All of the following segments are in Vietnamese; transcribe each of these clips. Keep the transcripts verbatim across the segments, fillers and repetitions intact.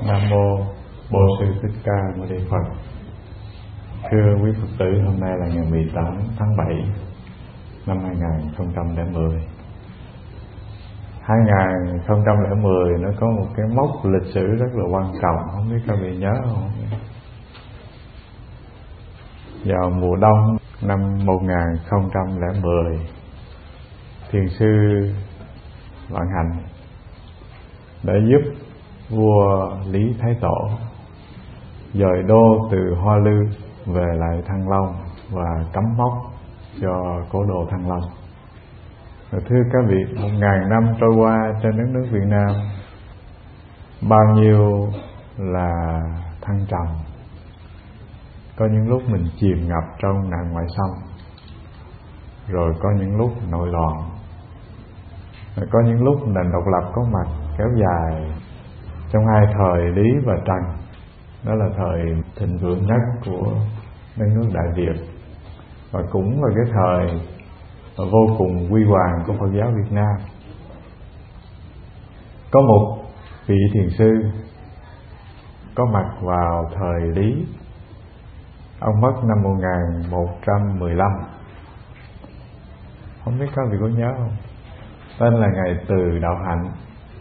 Nam mô Bổn Sư Thích Ca Mâu Ni Phật. Thưa quý Phật tử, hôm nay là ngày mười tám tháng bảy năm hai nghìn không trăm lẻ mười. hai nghìn không trăm lẻ mười nó có một cái mốc lịch sử rất là quan trọng, không biết các vị nhớ không? Vào mùa đông năm một nghìn không trăm lẻ mười, Thiền sư Vạn Hạnh đã giúp vua Lý Thái Tổ dời đô từ Hoa Lư về lại Thăng Long và cắm mốc cho cố đô Thăng Long. Và thưa các vị, một ngàn năm trôi qua trên đất nước Việt Nam, bao nhiêu là thăng trầm. Có những lúc mình chìm ngập trong nạn ngoại xâm, rồi có những lúc nội loạn, rồi có những lúc nền độc lập có mặt kéo dài. Trong hai thời Lý và Trần, đó là thời thịnh vượng nhất của đất nước Đại Việt, và cũng là cái thời vô cùng huy hoàng của Phật giáo Việt Nam. Có một vị thiền sư có mặt vào thời Lý. Ông mất năm một nghìn một trăm mười lăm. Không biết các vị có nhớ không? Tên là Ngài Từ Đạo Hạnh.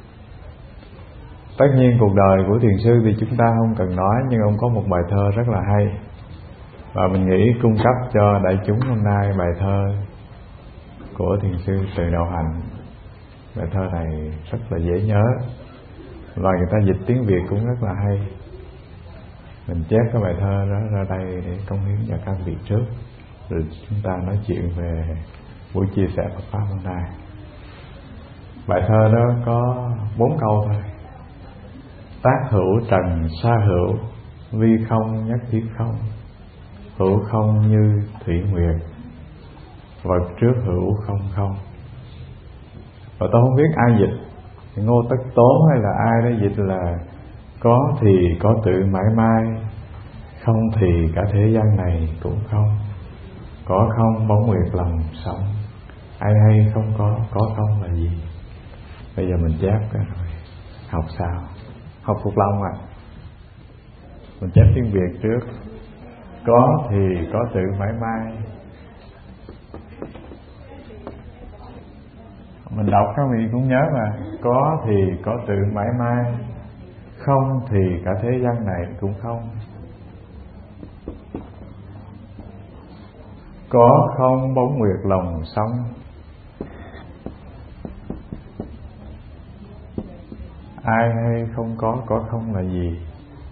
Tất nhiên cuộc đời của thiền sư thì chúng ta không cần nói, nhưng ông có một bài thơ rất là hay, và mình nghĩ cung cấp cho đại chúng hôm nay bài thơ của thiền sư Từ Đạo Hạnh. Bài thơ này rất là dễ nhớ, và người ta dịch tiếng Việt cũng rất là hay. Mình chép cái bài thơ đó ra đây để cống hiến cho các vị trước, rồi chúng ta nói chuyện về buổi chia sẻ Phật pháp hôm nay. Bài thơ đó có bốn câu thôi. Tác hữu trần xa hữu, vi không nhất thiết không. Hữu không như thủy nguyệt, vật trước hữu không không. Và tôi không biết ai dịch, Ngô Tất Tố hay là ai đó dịch là có thì có tự mãi mãi, không thì cả thế gian này cũng không. Có không bóng nguyệt lòng sống, ai hay không có, có không là gì? Bây giờ mình chép cái rồi học sao? Học thuộc lòng à. Mình chép tiếng Việt trước. Có thì có tự mãi mãi. Mình đọc các vị cũng nhớ là có thì có tự mãi mãi, không thì cả thế gian này cũng không. Có không bóng nguyệt lòng sống, ai hay không có, có không là gì?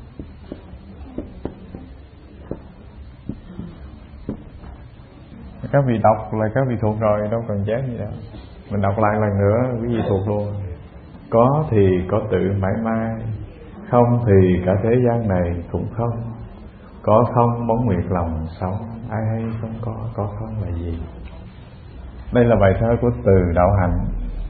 Các vị đọc là các vị thuộc rồi, đâu cần chép gì đâu. Mình đọc lại lần nữa quý vị thuộc luôn. Có thì có tự mãi mãi, không thì cả thế gian này cũng không. Có không bóng nguyệt lòng sống, ai hay không có, có không là gì? Đây là bài thơ của Từ Đạo Hạnh.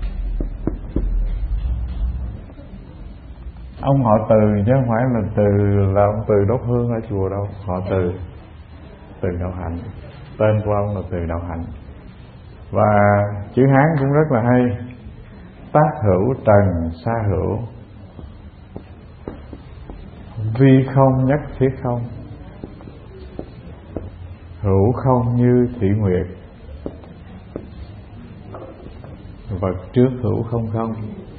Ông họ Từ chứ không phải là Từ là ông Từ đốt hương ở chùa đâu. Họ Từ, Từ Đạo Hạnh. Tên của ông là Từ Đạo Hạnh. Và chữ Hán cũng rất là hay. Tác hữu trần xa hữu, vi không nhất thiết không. Hữu không như thủy nguyệt, vật trước hữu không không.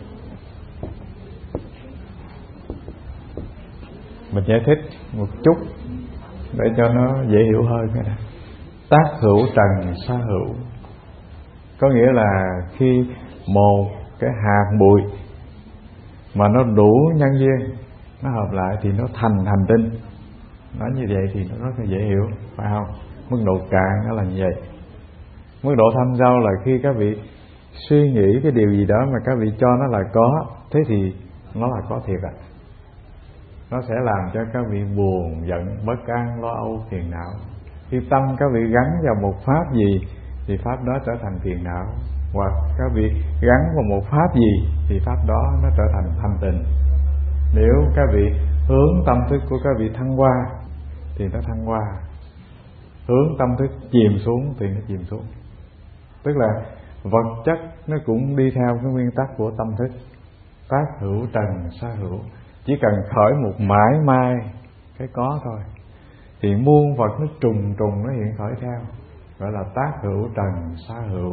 Mình giải thích một chút để cho nó dễ hiểu hơn cái này. Tác hữu trần xa hữu có nghĩa là khi một cái hạt bụi mà nó đủ nhân duyên, nó hợp lại thì nó thành hành tinh. Nói như vậy thì nó rất là dễ hiểu, phải không? Mức độ cạn nó là như vậy. Mức độ thâm sâu là khi các vị suy nghĩ cái điều gì đó mà các vị cho nó là có, thế thì nó là có thiệt ạ. À. Nó sẽ làm cho các vị buồn, giận, bất an, lo âu, phiền não. Khi tâm các vị gắn vào một pháp gì thì pháp đó trở thành phiền não, hoặc các vị gắn vào một pháp gì thì pháp đó nó trở thành thanh tịnh. Nếu các vị hướng tâm thức của các vị thăng hoa thì nó thăng hoa, hướng tâm thức chìm xuống thì nó chìm xuống. Tức là vật chất nó cũng đi theo cái nguyên tắc của tâm thức. Tác hữu trần xa hữu, Chỉ cần khởi một mãi mai cái có thôi thì muôn vật nó trùng trùng nó hiện khởi theo, gọi là tác hữu trần xá hữu.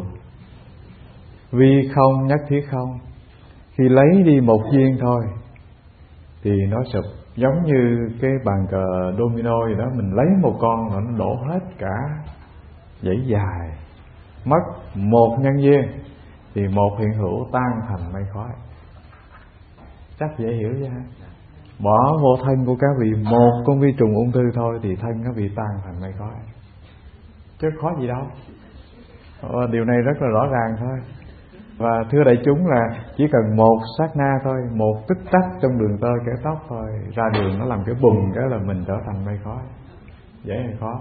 Vi không nhất thiết không. Khi lấy đi một viên thôi thì nó sụp, giống như cái bàn cờ domino gì đó, mình lấy một con rồi nó đổ hết cả dãy dài. Mất một nhân viên thì một hiện hữu tan thành mây khói. Chắc dễ hiểu chứ ha. Bỏ vô thân của các vị một con vi trùng ung thư thôi thì thân các vị tan thành mây khói, chứ khó gì đâu. Điều này rất là rõ ràng thôi. Và thưa đại chúng là chỉ cần một sát na thôi, một tích tắc trong đường tơ kẻ tóc thôi, ra đường nó làm cái bùng cái là mình trở thành mây khói. Dễ hay khó?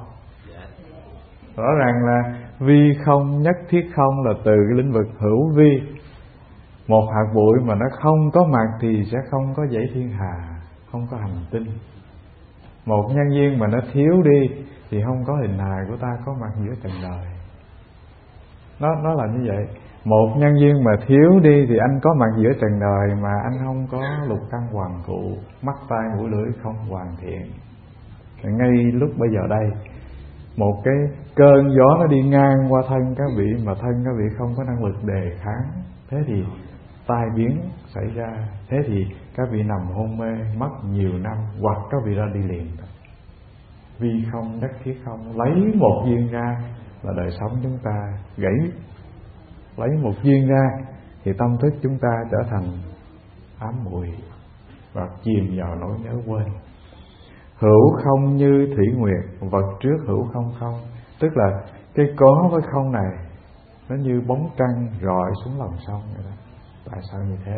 Rõ ràng là vi không nhất thiết không là từ cái lĩnh vực hữu vi. Một hạt bụi mà nó không có mặt thì sẽ không có dãy thiên hà, không có hành tinh. Một nhân viên mà nó thiếu đi thì không có hình hài của ta có mặt giữa trần đời. Nó, nó là như vậy. Một nhân viên mà thiếu đi thì anh có mặt giữa trần đời mà anh không có lục căn hoàn cụ, mắt tai mũi lưỡi không hoàn thiện. Ngay lúc bây giờ đây, một cái cơn gió nó đi ngang qua thân các vị mà thân các vị không có năng lực đề kháng, thế thì tai biến xảy ra, thế thì các vị nằm hôn mê mất nhiều năm, hoặc các vị ra đi liền. Vi không nhất thiết không, lấy một viên ra là đời sống chúng ta gãy. Lấy một viên ra thì tâm thức chúng ta trở thành ám muội và chìm vào nỗi nhớ quên. Hữu không như thủy nguyệt, vật trước hữu không không. Tức là cái có với không này nó như bóng trăng rọi xuống lòng sông vậy đó. Tại sao như thế?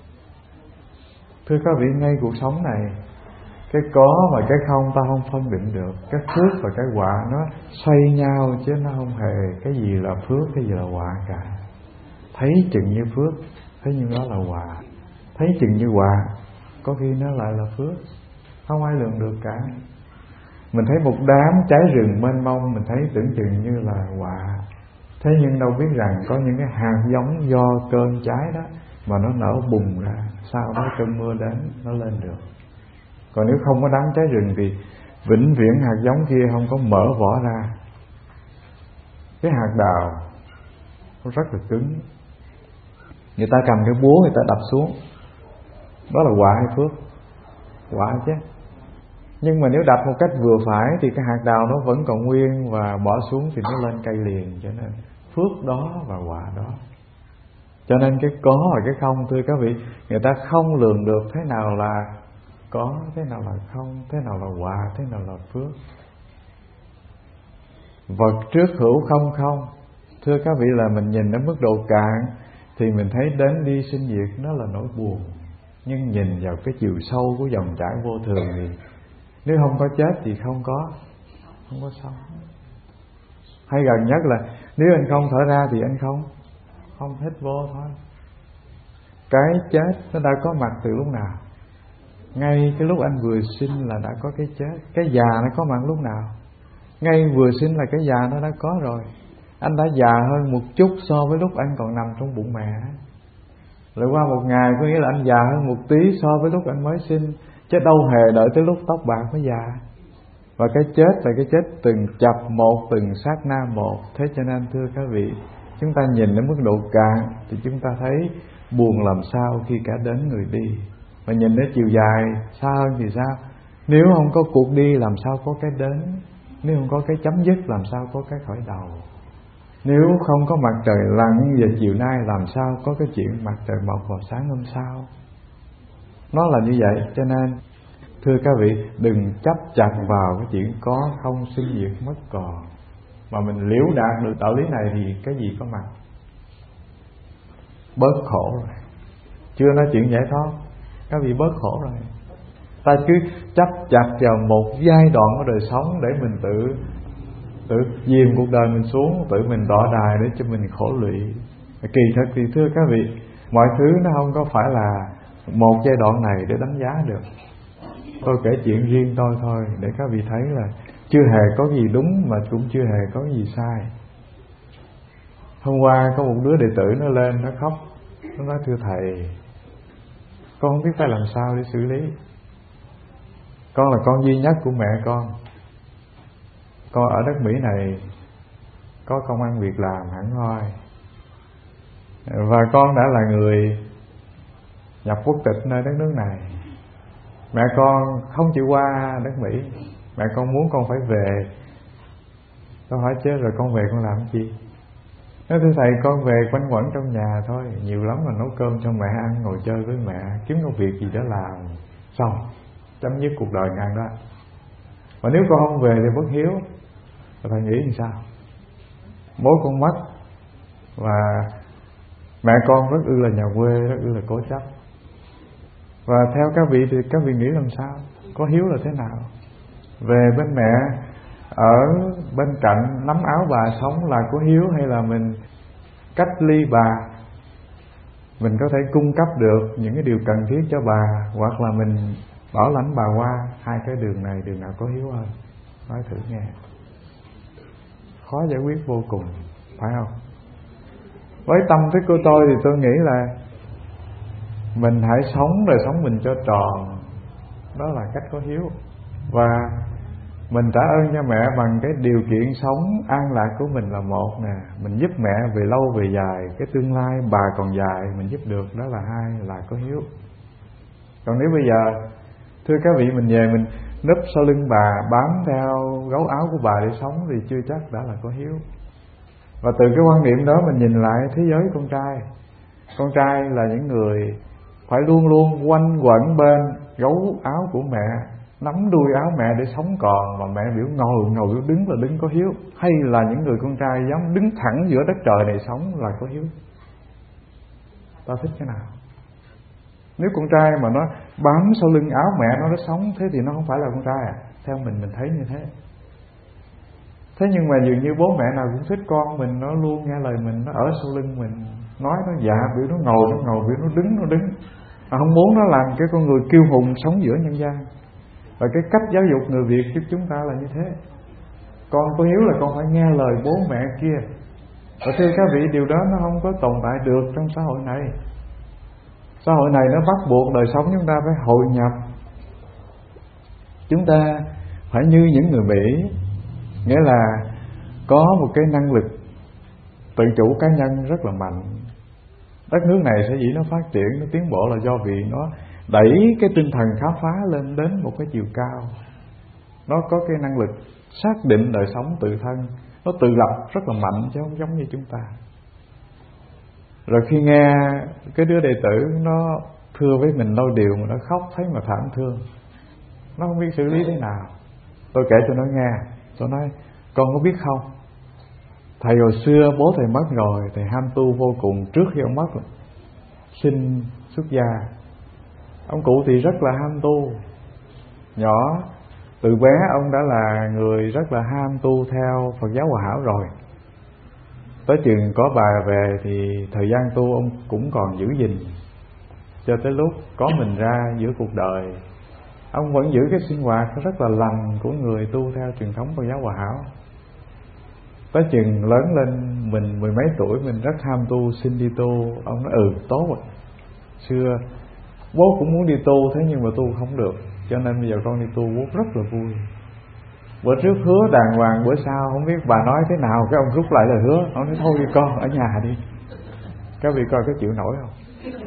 Thưa các vị, ngay cuộc sống này, cái có và cái không ta không phân định được. Cái phước và cái họa nó xoay nhau chứ nó không hề cái gì là phước, cái gì là họa cả. Thấy chừng như phước, thấy như đó là họa. Thấy chừng như họa, có khi nó lại là phước. Không ai lường được cả. Mình thấy một đám cháy rừng mênh mông, mình thấy tưởng chừng như là họa. Thế nhưng đâu biết rằng có những cái hạt giống do cơn cháy đó mà nó nở bùng ra, sau đó cơn mưa đến nó lên được. Còn nếu không có đám cháy rừng thì vĩnh viễn hạt giống kia không có mở vỏ ra. Cái hạt đào nó rất là cứng, người ta cầm cái búa người ta đập xuống, đó là họa hay phước? Họa chứ. Nhưng mà nếu đập một cách vừa phải thì cái hạt đào nó vẫn còn nguyên và bỏ xuống thì nó lên cây liền. Cho nên phước đó và họa đó. Cho nên cái có và cái không, thưa các vị, người ta không lường được thế nào là có, thế nào là không, thế nào là họa, thế nào là phước. Vật trước hữu không không. Thưa các vị, là mình nhìn ở mức độ cạn thì mình thấy đến đi sinh diệt nó là nỗi buồn. Nhưng nhìn vào cái chiều sâu của dòng chảy vô thường thì nếu không có chết thì không có Không có sống. Hay gần nhất là nếu anh không thở ra thì anh không Không hít vô thôi. Cái chết nó đã có mặt từ lúc nào? Ngay cái lúc anh vừa sinh là đã có cái chết. Cái già nó có mặt lúc nào? Ngay vừa sinh là cái già nó đã có rồi. Anh đã già hơn một chút so với lúc anh còn nằm trong bụng mẹ. Lại qua một ngày có nghĩa là anh già hơn một tí so với lúc anh mới sinh. Chứ đâu hề đợi tới lúc tóc bạc mới già. Và cái chết là cái chết từng chập một, từng sát na một. Thế cho nên thưa các vị, chúng ta nhìn đến mức độ cạn thì chúng ta thấy buồn làm sao khi cả đến người đi. Mà nhìn đến chiều dài xa hơn thì sao? Nếu không có cuộc đi làm sao có cái đến? Nếu không có cái chấm dứt làm sao có cái khởi đầu? Nếu không có mặt trời lặn về chiều nay làm sao có cái chuyện mặt trời mọc vào sáng hôm sau? Nó là như vậy. Cho nên thưa các vị, đừng chấp chặt vào cái chuyện có không sinh diệt mất còn. Mà mình liễu đạt được đạo lý này thì cái gì có mặt? Bớt khổ rồi. Chưa nói chuyện giải thoát, các vị bớt khổ rồi. Ta cứ chấp chặt vào một giai đoạn của đời sống để mình tự tự dìm cuộc đời mình xuống, tự mình đọa đài để cho mình khổ lụy. Kỳ thật thì thưa các vị, mọi thứ nó không có phải là một giai đoạn này để đánh giá được. Tôi kể chuyện riêng tôi thôi để các vị thấy là chưa hề có gì đúng mà cũng chưa hề có gì sai. Hôm qua có một đứa đệ tử nó lên nó khóc, nó nói: thưa thầy, Con không biết phải làm sao để xử lý. Con là con duy nhất của mẹ con. Con ở đất Mỹ này có công ăn việc làm hẳn hoi, và con đã là người nhập quốc tịch nơi đất nước này. Mẹ con không chịu qua đất Mỹ. Mẹ con muốn con phải về. Con hỏi chết rồi con về con làm cái gì? Nói thưa thầy, con về quanh quẩn trong nhà thôi, nhiều lắm là nấu cơm cho mẹ ăn, ngồi chơi với mẹ, kiếm công việc gì đó làm, xong chấm dứt cuộc đời ngang đó. Mà nếu con không về thì bất hiếu. Thầy nghĩ làm sao? Bố con mất, và mẹ con rất ư là nhà quê, rất ư là cố chấp. Và theo các vị thì các vị nghĩ làm sao? Có hiếu là thế nào? Về bên mẹ, ở bên cạnh nắm áo bà sống là có hiếu, hay là mình cách ly bà, mình có thể cung cấp được những cái điều cần thiết cho bà, hoặc là mình bảo lãnh bà qua? Hai cái đường này, đường nào có hiếu hơn? Nói thử nghe. Khó giải quyết vô cùng, phải không? Với tâm thức của tôi thì tôi nghĩ là mình hãy sống rồi sống mình cho tròn. Đó là cách có hiếu. Và mình trả ơn cho mẹ bằng cái điều kiện sống an lạc của mình là một nè. Mình giúp mẹ về lâu về dài, cái tương lai bà còn dài mình giúp được, đó là hai, là có hiếu. Còn nếu bây giờ thưa các vị, mình về mình núp sau lưng bà, bám theo gấu áo của bà để sống thì chưa chắc đã là có hiếu. Và từ cái quan điểm đó mình nhìn lại thế giới con trai. Con trai là những người phải luôn luôn quanh quẩn bên gấu áo của mẹ, nắm đuôi áo mẹ để sống còn, mà mẹ biểu ngồi ngồi biểu đứng là đứng có hiếu. Hay là những người con trai dám đứng thẳng giữa đất trời này sống là có hiếu? Ta thích cái nào? Nếu con trai mà nó bám sau lưng áo mẹ nó nó sống, thế thì nó không phải là con trai à? Theo mình mình thấy như thế. Thế nhưng mà dường như bố mẹ nào cũng thích con mình nó luôn nghe lời mình, nó ở sau lưng mình, nói nó dạ biểu nó ngồi nó ngồi, biểu nó đứng nó đứng, à, không muốn nó làm cái con người kiêu hùng sống giữa nhân gian. Và cái cách giáo dục người Việt giúp chúng ta là như thế. Con có hiếu là con phải nghe lời bố mẹ kia. Và thưa các vị, điều đó nó không có tồn tại được trong xã hội này. Xã hội này nó bắt buộc đời sống chúng ta phải hội nhập. Chúng ta phải như những người Mỹ, nghĩa là có một cái năng lực tự chủ cá nhân rất là mạnh. Đất nước này sở dĩ nó phát triển, nó tiến bộ là do vì nó đẩy cái tinh thần khám phá lên đến một cái chiều cao. Nó có cái năng lực xác định đời sống tự thân, nó tự lập rất là mạnh chứ không giống như chúng ta. Rồi khi nghe cái đứa đệ tử nó thưa với mình đôi điều mà nó khóc thấy mà thảm thương, nó không biết xử lý thế nào. Tôi kể cho nó nghe, tôi nói con có biết không, thầy hồi xưa bố thầy mất rồi, thầy ham tu vô cùng. Trước khi ông mất xin xuất gia. Ông cụ thì rất là ham tu, nhỏ từ bé ông đã là người rất là ham tu theo Phật giáo Hòa Hảo rồi. Tới chừng có bà về thì thời gian tu ông cũng còn giữ gìn, cho tới lúc có mình ra giữa cuộc đời, ông vẫn giữ cái sinh hoạt rất là lành của người tu theo truyền thống Phật giáo Hòa Hảo. Tới chừng lớn lên, mình mười mấy tuổi, mình rất ham tu, xin đi tu. Ông nói ừ tốt rồi. Xưa bố cũng muốn đi tu, thế nhưng mà tu không được, cho nên bây giờ con đi tu, bố rất là vui. Bữa trước hứa đàng hoàng, bữa sau không biết bà nói thế nào, cái ông rút lại lời hứa. Ông nói thôi đi con, ở nhà đi. Các vị coi có chịu nổi không?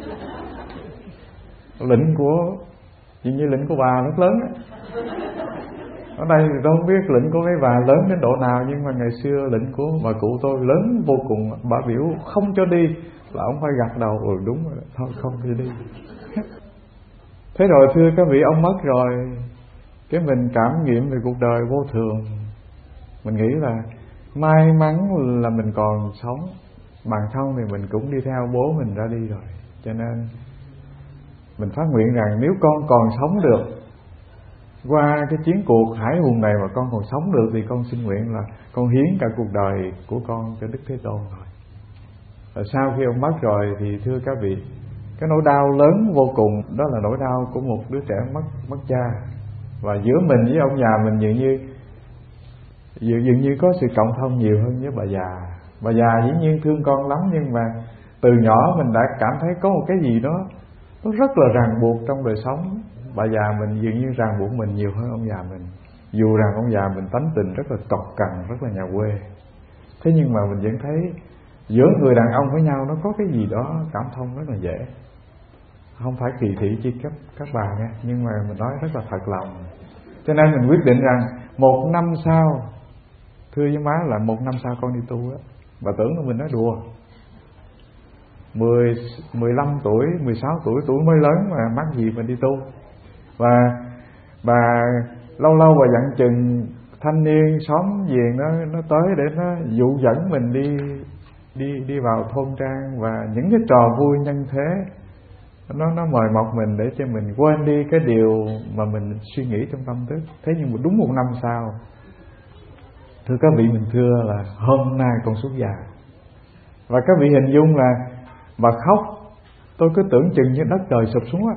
Lĩnh của dường như lĩnh của bà rất lớn đó. Ở đây thì tôi không biết lĩnh của mấy bà lớn đến độ nào, nhưng mà ngày xưa lĩnh của bà cụ tôi lớn vô cùng. Bà biểu không cho đi là ông phải gật đầu, ừ đúng rồi, thôi không cho đi. Thế rồi thưa các vị, ông mất rồi, cái mình cảm nghiệm về cuộc đời vô thường. Mình nghĩ là may mắn là mình còn sống, bằng không thì mình cũng đi theo bố mình ra đi rồi. Cho nên mình phát nguyện rằng nếu con còn sống được qua cái chiến cuộc hải hùng này mà con còn sống được, thì con xin nguyện là con hiến cả cuộc đời của con cho Đức Thế Tôn rồi. Và sau khi ông mất rồi thì thưa các vị, cái nỗi đau lớn vô cùng, đó là nỗi đau của một đứa trẻ mất mất cha. Và giữa mình với ông già mình dường như dường, dường như có sự cộng thông nhiều hơn với bà già. Bà già dĩ nhiên thương con lắm, nhưng mà từ nhỏ mình đã cảm thấy có một cái gì đó nó rất là ràng buộc trong đời sống. Bà già mình dường như ràng buộc mình nhiều hơn ông già mình. Dù rằng ông già mình tánh tình rất là cọc cằn, rất là nhà quê, thế nhưng mà mình vẫn thấy giữa người đàn ông với nhau nó có cái gì đó cảm thông rất là dễ. Không phải kỳ thị chi cấp các bà nghe, nhưng mà mình nói rất là thật lòng. Cho nên mình quyết định rằng một năm sau, thưa với má là một năm sau con đi tu á. Bà tưởng là mình nói đùa. mười, mười lăm tuổi, mười sáu tuổi, tuổi mới lớn mà mắc gì mình đi tu. Và bà lâu lâu bà dặn chừng thanh niên xóm về nó nó tới để nó dụ dẫn mình đi đi đi vào thôn trang, và những cái trò vui nhân thế nó nó mời mọc mình để cho mình quên đi cái điều mà mình suy nghĩ trong tâm thức. Thế nhưng mà đúng một năm sau, thưa các vị, mình thưa là hôm nay con xuất gia. Và các vị hình dung là bà khóc, tôi cứ tưởng chừng như đất trời sụp xuống á.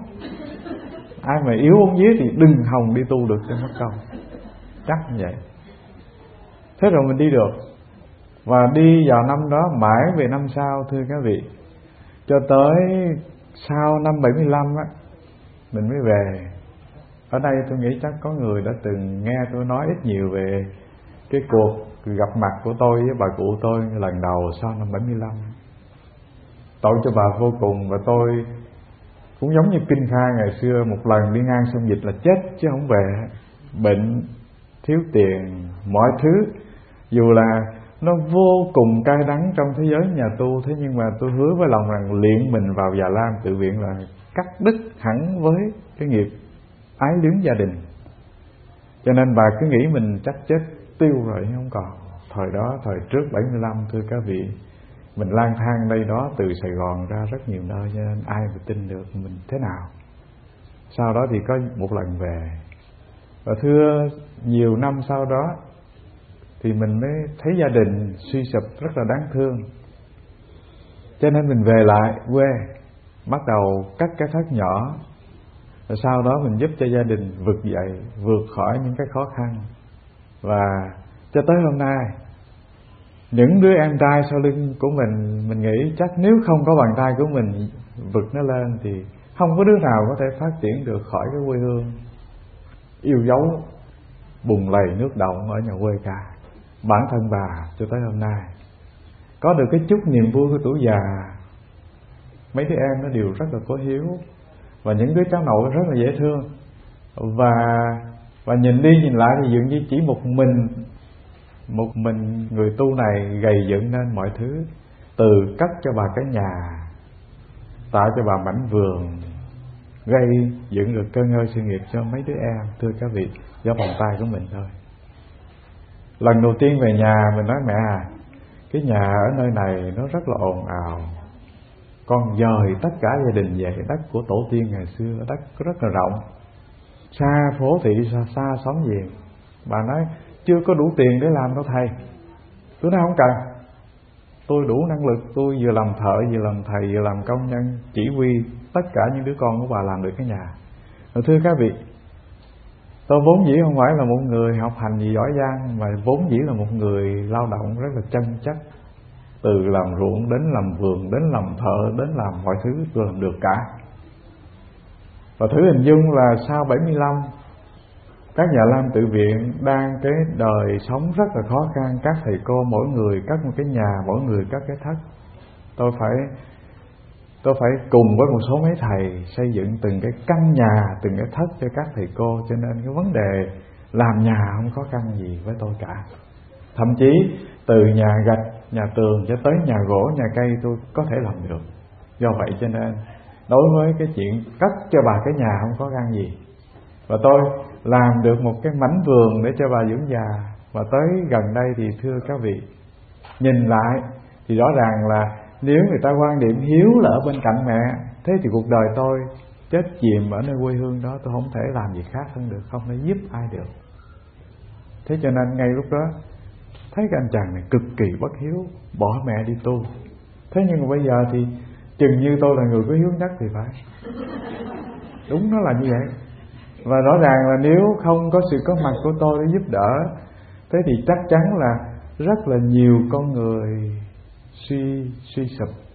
Ai mà yếu ống vía thì đừng hòng đi tu được cho mất công, chắc như vậy. Thế rồi mình đi được. Và đi vào năm đó mãi về năm sau, thưa các vị, cho tới sau năm bảy mươi lăm á, mình mới về. Ở đây tôi nghĩ chắc có người đã từng nghe tôi nói ít nhiều về cái cuộc gặp mặt của tôi với bà cụ tôi lần đầu sau năm bảy mươi lăm. Tội cho bà vô cùng, và tôi cũng giống như Kinh Kha ngày xưa, một lần đi ngang sông Dịch là chết chứ không về. Bệnh, thiếu tiền, mọi thứ, dù là nó vô cùng cay đắng trong thế giới nhà tu, thế nhưng mà tôi hứa với lòng rằng luyện mình vào Già Lam tự viện là cắt đứt hẳn với cái nghiệp ái luyến gia đình. Cho nên bà cứ nghĩ mình chắc chết tiêu rồi không còn. Thời đó, thời trước bảy mươi lăm, thưa các vị, mình lang thang đây đó từ Sài Gòn ra rất nhiều nơi, cho nên ai mà tin được mình thế nào. Sau đó thì có một lần về, và thưa nhiều năm sau đó thì mình mới thấy gia đình suy sụp rất là đáng thương. Cho nên mình về lại quê, bắt đầu cắt cái thất nhỏ, rồi sau đó mình giúp cho gia đình vực dậy, vượt khỏi những cái khó khăn. Và cho tới hôm nay, những đứa em trai sau lưng của mình, mình nghĩ chắc nếu không có bàn tay của mình vực nó lên thì không có đứa nào có thể phát triển được khỏi cái quê hương yêu dấu bùn lầy nước động ở nhà quê cả. Bản thân bà cho tới hôm nay có được cái chút niềm vui của tuổi già. Mấy đứa em nó đều rất là có hiếu, và những đứa cháu nội rất là dễ thương. Và và nhìn đi nhìn lại thì dường như chỉ một mình một mình người tu này gầy dựng nên mọi thứ, từ cất cho bà cái nhà, tạo cho bà mảnh vườn, gây dựng được cơ ngơi sự nghiệp cho mấy đứa em, thưa các vị, do vòng tay của mình thôi. Lần đầu tiên về nhà mình nói mẹ à, cái nhà ở nơi này nó rất là ồn ào, con dời tất cả gia đình về đất của tổ tiên ngày xưa, đất rất là rộng, xa phố thị, xa, xa xóm về. Bà nói chưa có đủ tiền để làm đâu thầy. Tôi nói không cần, tôi đủ năng lực, tôi vừa làm thợ, vừa làm thầy, vừa làm công nhân, chỉ huy tất cả những đứa con của bà làm được cái nhà. Rồi thưa các vị, tôi vốn dĩ không phải là một người học hành gì giỏi giang, mà vốn dĩ là một người lao động rất là chân chất. Từ làm ruộng đến làm vườn, đến làm thợ, đến làm mọi thứ tôi làm được cả. Và thử hình dung là sau bảy mươi lăm, các nhà Lam tự viện đang cái đời sống rất là khó khăn. Các thầy cô mỗi người cất một cái nhà, mỗi người cất cái thất. Tôi phải Tôi phải cùng với một số mấy thầy xây dựng từng cái căn nhà, từng cái thất cho các thầy cô. Cho nên cái vấn đề làm nhà không khó khăn gì với tôi cả. Thậm chí từ nhà gạch, nhà tường cho tới nhà gỗ, nhà cây tôi có thể làm được. Do vậy cho nên đối với cái chuyện cất cho bà cái nhà không khó khăn gì. Và tôi làm được một cái mảnh vườn để cho bà dưỡng già. Và tới gần đây thì thưa các vị, nhìn lại thì rõ ràng là nếu người ta quan niệm hiếu là ở bên cạnh mẹ, thế thì cuộc đời tôi chết chìm ở nơi quê hương đó, tôi không thể làm gì khác hơn được, không thể giúp ai được. Thế cho nên ngay lúc đó thấy cái anh chàng này cực kỳ bất hiếu, bỏ mẹ đi tu. Thế nhưng mà bây giờ thì chừng như tôi là người có hiếu nhất thì phải. Đúng, nó là như vậy. Và rõ ràng là nếu không có sự có mặt của tôi để giúp đỡ, thế thì chắc chắn là rất là nhiều con người suy suy sụp,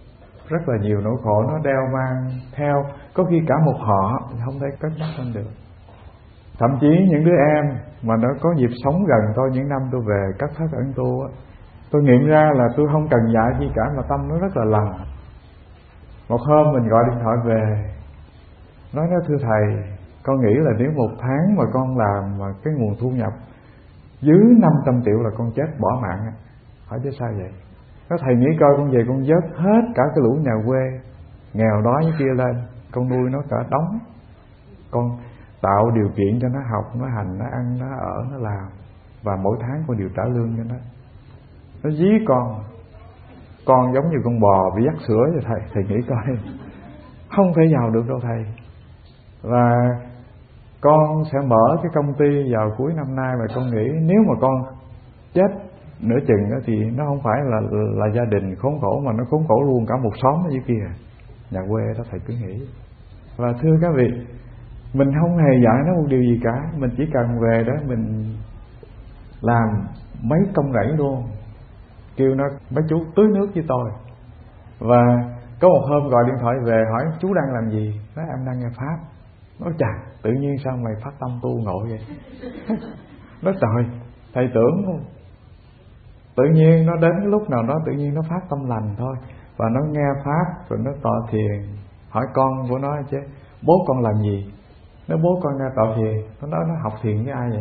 rất là nhiều nỗi khổ nó đeo mang theo, có khi cả một họ không thể cất nhắc lên được. Thậm chí những đứa em mà nó có dịp sống gần tôi những năm tôi về cắt thất ẩn tu á, tôi nghiệm ra là tôi không cần dạy gì cả mà tâm nó rất là lành. Một hôm mình gọi điện thoại về, nói nó thưa thầy, con nghĩ là nếu một tháng mà con làm mà cái nguồn thu nhập dưới năm trăm triệu là con chết bỏ mạng. Hỏi chứ sao vậy? Nói thầy nghĩ coi, con về con vớt hết cả cái lũ nhà quê nghèo đói như kia lên, con nuôi nó cả đống, con tạo điều kiện cho nó học, nó hành, nó ăn, nó ở, nó làm, và mỗi tháng con đều trả lương cho nó. Nó dí con, con giống như con bò bị dắt sữa vậy thầy. Thầy nghĩ coi, không thể giàu được đâu thầy. Và con sẽ mở cái công ty vào cuối năm nay, và con nghĩ nếu mà con chết nửa chừng đó thì nó không phải là là gia đình khốn khổ, mà nó khốn khổ luôn cả một xóm ở dưới kia, nhà quê đó thầy cứ nghĩ. Và thưa các vị, mình không hề dạy nó một điều gì cả, mình chỉ cần về đó mình làm mấy công rẫy luôn, kêu nó mấy chú tưới nước với tôi. Và có một hôm gọi điện thoại về hỏi chú đang làm gì, nói em đang nghe pháp. Nói chà, tự nhiên sao mày phát tâm tu ngộ vậy? Nói trời, thầy tưởng không? Tự nhiên nó đến lúc nào đó tự nhiên nó phát tâm lành thôi, và nó nghe pháp rồi nó tọa thiền. Hỏi con của nó chứ, bố con làm gì? Nó bố con nghe tọa thiền. Nó nói nó học thiền với ai vậy?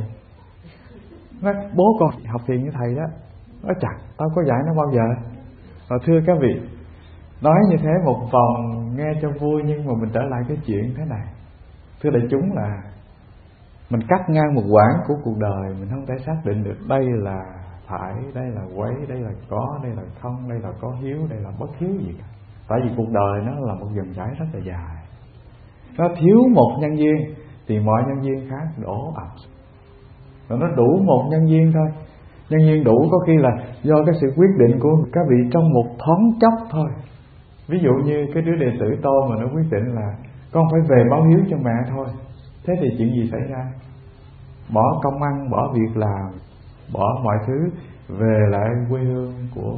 Nó bố con học thiền với thầy đó. Nói chà, tao có dạy nó bao giờ? Và thưa các vị, nói như thế một vòng nghe cho vui, nhưng mà mình trở lại cái chuyện thế này. Thưa đại chúng, là mình cắt ngang một quãng của cuộc đời, mình không thể xác định được đây là phải, đây là quấy, đây là có, đây là không, đây là có hiếu, đây là bất hiếu gì cả. Tại vì cuộc đời nó là một dòng chảy rất là dài. Nó thiếu một nhân duyên thì mọi nhân duyên khác đổ ập. Rồi nó đủ một nhân duyên thôi. Nhân duyên đủ có khi là do cái sự quyết định của các vị trong một thoáng chốc thôi. Ví dụ như cái đứa đệ tử tôi mà nó quyết định là con phải về báo hiếu cho mẹ thôi. Thế thì chuyện gì xảy ra? Bỏ công ăn, bỏ việc làm, bỏ mọi thứ, về lại quê hương của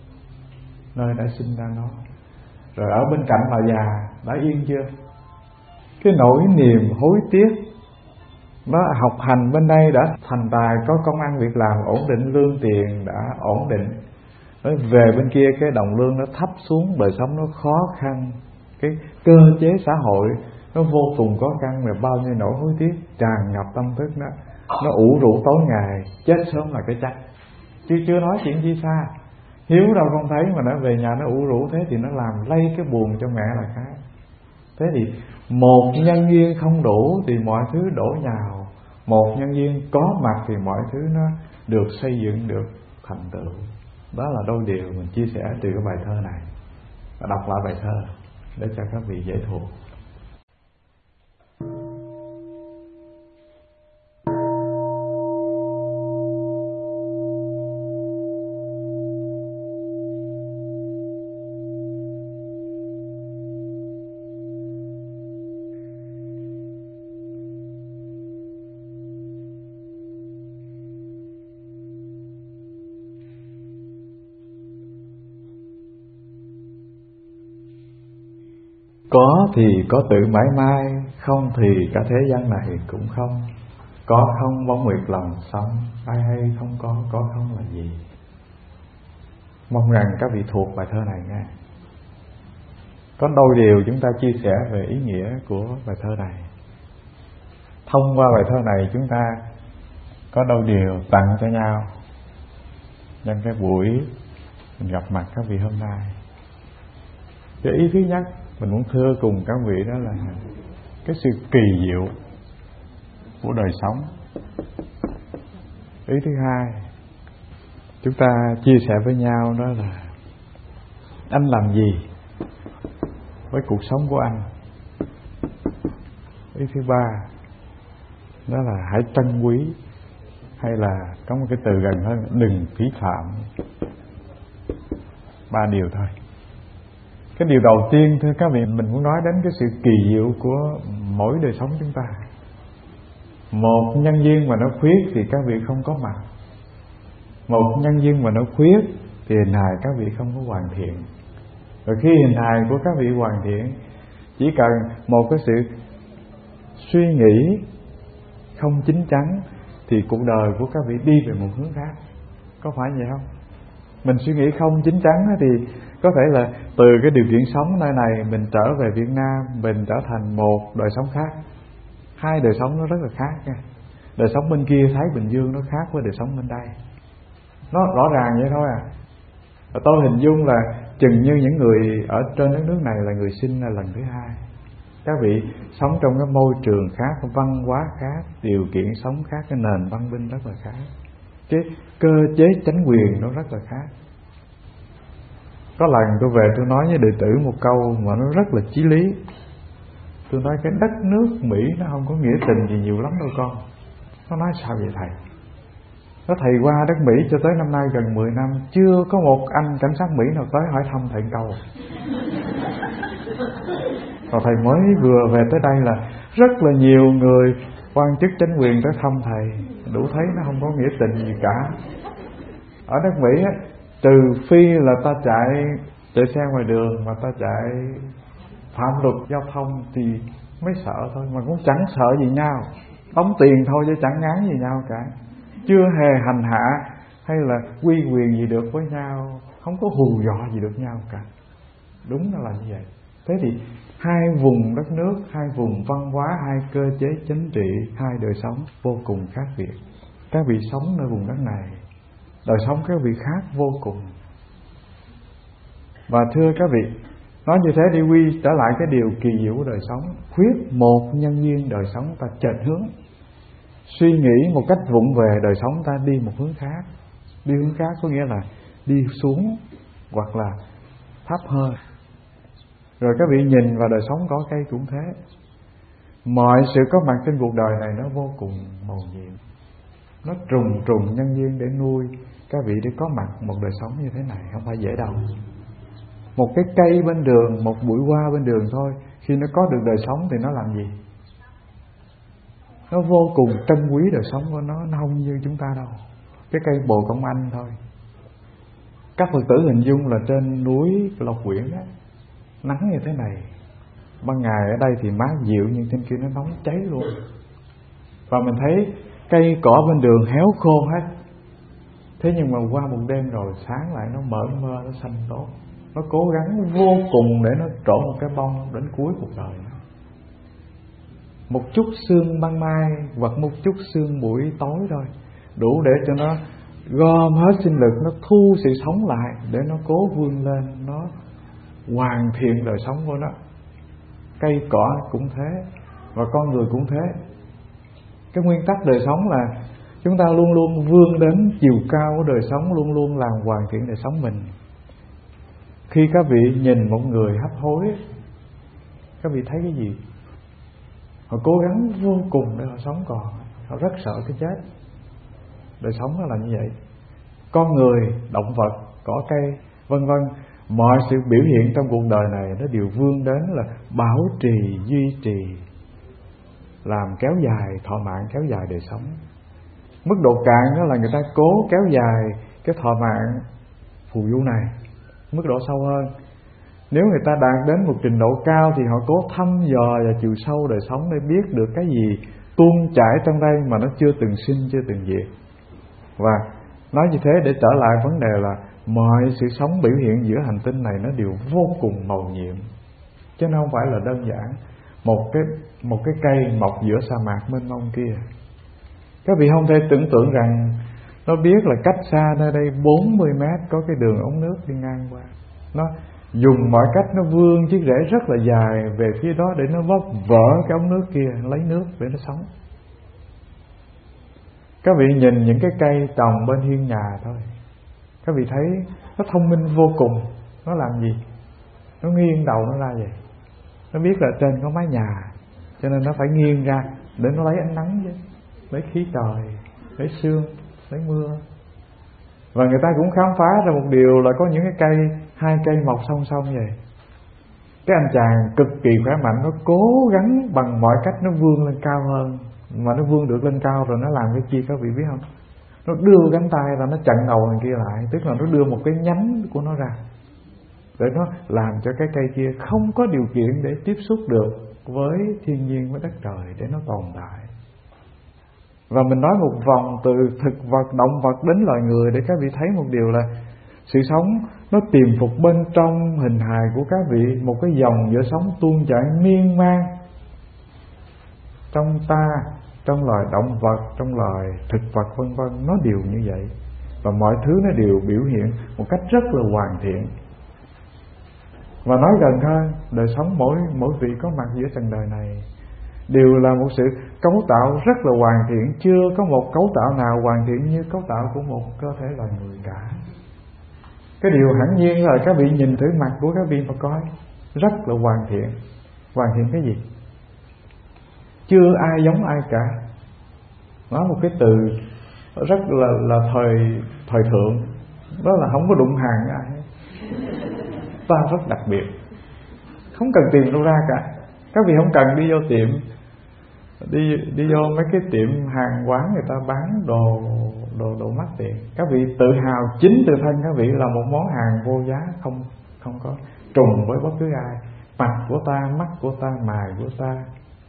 nơi đã sinh ra nó. Rồi ở bên cạnh bà già đã yên chưa? Cái nỗi niềm hối tiếc, nó học hành bên đây đã thành tài, có công ăn việc làm ổn định, lương tiền đã ổn định. Nó về bên kia cái đồng lương nó thấp xuống, đời sống nó khó khăn, cái cơ chế xã hội nó vô cùng khó khăn, mà bao nhiêu nỗi hối tiếc tràn ngập tâm thức nó, nó ủ rũ tối ngày, chết sớm là cái chắc. Chứ chưa nói chuyện chi xa. Hiếu đâu không thấy mà nó về nhà nó ủ rũ thế thì nó làm lây cái buồn cho mẹ là khác. Thế thì một nhân duyên không đủ thì mọi thứ đổ nhào, một nhân duyên có mặt thì mọi thứ nó được xây dựng, được thành tựu. Đó là đôi điều mình chia sẻ từ cái bài thơ này. Và đọc lại bài thơ để cho các vị dễ thuộc. Có thì có tự mãi mãi, không thì cả thế gian này cũng không. Có không bóng nguyệt lòng sống, ai hay không có, có không là gì. Mong rằng các vị thuộc bài thơ này nghe. Có đôi điều chúng ta chia sẻ về ý nghĩa của bài thơ này. Thông qua bài thơ này chúng ta có đôi điều tặng cho nhau nhân cái buổi mình gặp mặt các vị hôm nay. Cái ý thứ nhất mình muốn thưa cùng các vị đó là cái sự kỳ diệu của đời sống. Ý thứ hai chúng ta chia sẻ với nhau đó là anh làm gì với cuộc sống của anh. Ý thứ ba đó là hãy trân quý, hay là có một cái từ gần hơn, đừng phí phạm. Ba điều thôi. Cái điều đầu tiên thưa các vị, mình muốn nói đến cái sự kỳ diệu của mỗi đời sống chúng ta. Một nhân duyên mà nó khuyết thì các vị không có mặt. Một nhân duyên mà nó khuyết thì hình hài các vị không có hoàn thiện. Rồi khi hình hài của các vị hoàn thiện, chỉ cần một cái sự suy nghĩ không chín chắn thì cuộc đời của các vị đi về một hướng khác. Có phải vậy không? Mình suy nghĩ không chín chắn thì có thể là từ cái điều kiện sống nơi này mình trở về Việt Nam, mình trở thành một đời sống khác. Hai đời sống nó rất là khác nha. Đời sống bên kia Thái Bình Dương nó khác với đời sống bên đây. Nó rõ ràng vậy thôi à. Và tôi hình dung là chừng như những người ở trên đất nước này là người sinh là lần thứ hai. Các vị sống trong cái môi trường khác, văn hóa khác, điều kiện sống khác, cái nền văn minh rất là khác, cái cơ chế chánh quyền nó rất là khác. Có lần tôi về tôi nói với đệ tử một câu mà nó rất là chí lý. Tôi nói cái đất nước Mỹ nó không có nghĩa tình gì nhiều lắm đâu con. Nó nói sao vậy thầy? Nó thầy qua đất Mỹ cho tới năm nay gần mười năm, chưa có một anh cảnh sát Mỹ nào tới hỏi thăm thầy câu. Và thầy mới vừa về tới đây là rất là nhiều người quan chức chính quyền tới thăm thầy, đủ thấy nó không có nghĩa tình gì cả. Ở đất Mỹ á, trừ phi là ta chạy chạy xe ngoài đường mà ta chạy phạm luật giao thông thì mới sợ thôi, mà cũng chẳng sợ gì nhau, đóng tiền thôi chứ chẳng ngán gì nhau cả, chưa hề hành hạ hay là quy quyền gì được với nhau, không có hù dọa gì được nhau cả. Đúng là như vậy. Thế thì hai vùng đất nước, hai vùng văn hóa, hai cơ chế chính trị, hai đời sống vô cùng khác biệt. Các vị sống nơi vùng đất này, đời sống các vị khác vô cùng. Và thưa các vị, nói như thế đi quy trở lại cái điều kỳ diệu của đời sống. Khuyết một nhân duyên đời sống ta chệch hướng, suy nghĩ một cách vụng về đời sống ta đi một hướng khác. Đi hướng khác có nghĩa là đi xuống hoặc là thấp hơn. Rồi các vị nhìn vào đời sống cỏ cây cũng thế. Mọi sự có mặt trên cuộc đời này nó vô cùng mầu nhiệm, nó trùng trùng nhân duyên để nuôi các vị để có mặt một đời sống như thế này, không phải dễ đâu. Một cái cây bên đường, một bụi hoa bên đường thôi, khi nó có được đời sống thì nó làm gì? Nó vô cùng trân quý đời sống của nó, nó không như chúng ta đâu. Cái cây bồ công anh thôi. Các Phật tử hình dung là trên núi Lộc Quyển á, nắng như thế này, ban ngày ở đây thì mát dịu, nhưng trên kia nó nóng cháy luôn. Và mình thấy cây cỏ bên đường héo khô hết. Thế nhưng mà qua một đêm rồi sáng lại nó mở mơ, nó xanh tốt. Nó cố gắng vô cùng để nó trổ một cái bông đến cuối cuộc đời nó. Một chút sương ban mai hoặc một chút sương buổi tối thôi, đủ để cho nó gom hết sinh lực, nó thu sự sống lại để nó cố vươn lên, nó hoàn thiện đời sống của nó. Cây cỏ cũng thế, và con người cũng thế. Cái nguyên tắc đời sống là chúng ta luôn luôn vươn đến chiều cao của đời sống, luôn luôn làm hoàn thiện đời sống mình. Khi các vị nhìn một người hấp hối, các vị thấy cái gì? Họ cố gắng vô cùng để họ sống còn, họ rất sợ cái chết. Đời sống nó là như vậy. Con người, động vật, cỏ cây, vân vân, mọi sự biểu hiện trong cuộc đời này nó đều vươn đến là bảo trì, duy trì, làm kéo dài thọ mạng, kéo dài đời sống. Mức độ cạn đó là người ta cố kéo dài cái thọ mạng phù du này. Mức độ sâu hơn, nếu người ta đạt đến một trình độ cao thì họ cố thăm dò và chiều sâu đời sống để biết được cái gì tuôn chảy trong đây mà nó chưa từng sinh, chưa từng diệt. Và nói như thế để trở lại vấn đề là mọi sự sống biểu hiện giữa hành tinh này nó đều vô cùng mầu nhiệm, chứ nó không phải là đơn giản một cái một cái cây mọc giữa sa mạc mênh mông kia. Các vị không thể tưởng tượng rằng nó biết là cách xa nơi đây bốn mươi mét có cái đường ống nước đi ngang qua. Nó dùng mọi cách nó vươn chiếc rễ rất là dài về phía đó để nó vấp vỡ cái ống nước kia, lấy nước để nó sống. Các vị nhìn những cái cây trồng bên hiên nhà thôi, các vị thấy nó thông minh vô cùng. Nó làm gì? Nó nghiêng đầu nó ra vậy. Nó biết là trên có mái nhà, cho nên nó phải nghiêng ra để nó lấy ánh nắng chứ, lấy khí trời, lấy sương, lấy mưa. Và người ta cũng khám phá ra một điều là có những cái cây, hai cây mọc song song vậy. Cái anh chàng cực kỳ khỏe mạnh, nó cố gắng bằng mọi cách nó vươn lên cao hơn. Mà nó vươn được lên cao rồi nó làm cái chi các vị biết không? Nó đưa cánh tay ra, nó chặn đầu thằng kia lại. Tức là nó đưa một cái nhánh của nó ra. để nó làm cho cái cây kia không có điều kiện để tiếp xúc được với thiên nhiên, với đất trời để nó tồn tại. Và mình nói một vòng từ thực vật, động vật đến loài người để các vị thấy một điều là sự sống nó tiềm phục bên trong hình hài của các vị, một cái dòng dõi sống tuôn chảy miên man trong ta, trong loài động vật, trong loài thực vật vân vân, nó đều như vậy. Và mọi thứ nó đều biểu hiện một cách rất là hoàn thiện. Và nói gần hơn, đời sống mỗi mỗi vị có mặt giữa trần đời này đều là một sự cấu tạo rất là hoàn thiện. Chưa có một cấu tạo nào hoàn thiện như cấu tạo của một cơ thể loài người cả. Cái điều hẳn nhiên là các vị nhìn thử mặt của các vị mà coi, rất là hoàn thiện. Hoàn thiện cái gì? Chưa ai giống ai cả. Nói một cái từ rất là là thời thời thượng, đó là không có đụng hàng với ai. Ta rất đặc biệt, không cần tìm đâu ra cả. Các vị không cần đi vô tiệm, đi đi vô mấy cái tiệm hàng quán người ta bán đồ đồ đồ mắc tiền. Các vị tự hào chính từ thân các vị là một món hàng vô giá, không không có trùng với bất cứ ai. Mặt của ta, mắt của ta, mày của ta,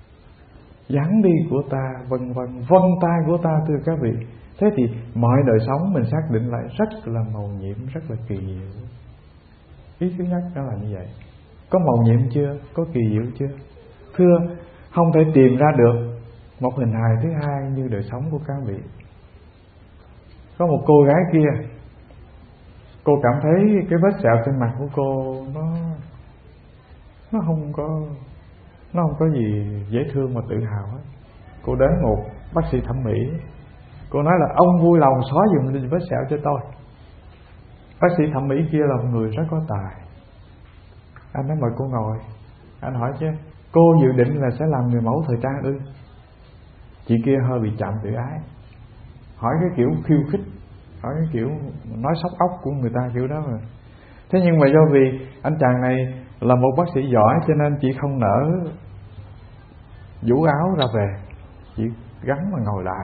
dáng đi của ta, vân vân, vân tay của ta, thưa các vị. Thế thì mọi đời sống mình xác định lại rất là màu nhiệm, rất là kỳ diệu. Ý thứ nhất đó là như vậy. Có màu nhiệm chưa? Có kỳ diệu chưa? Thưa, không thể tìm ra được một hình hài thứ hai như đời sống của các vị. Có một cô gái kia, cô cảm thấy cái vết sẹo trên mặt của cô nó nó không có nó không có gì dễ thương mà tự hào hết. Cô đến một bác sĩ thẩm mỹ, cô nói là ông vui lòng xóa dùm vết sẹo cho tôi. Bác sĩ thẩm mỹ kia là một người rất có tài. Anh nói mời cô ngồi. Anh hỏi chứ cô dự định là sẽ làm người mẫu thời trang ư? Chị kia hơi bị chạm tự ái, hỏi cái kiểu khiêu khích, hỏi cái kiểu nói sóc ốc của người ta kiểu đó mà. Thế nhưng mà do vì anh chàng này là một bác sĩ giỏi cho nên chị không nỡ vũ áo ra về, chị gắn mà ngồi lại.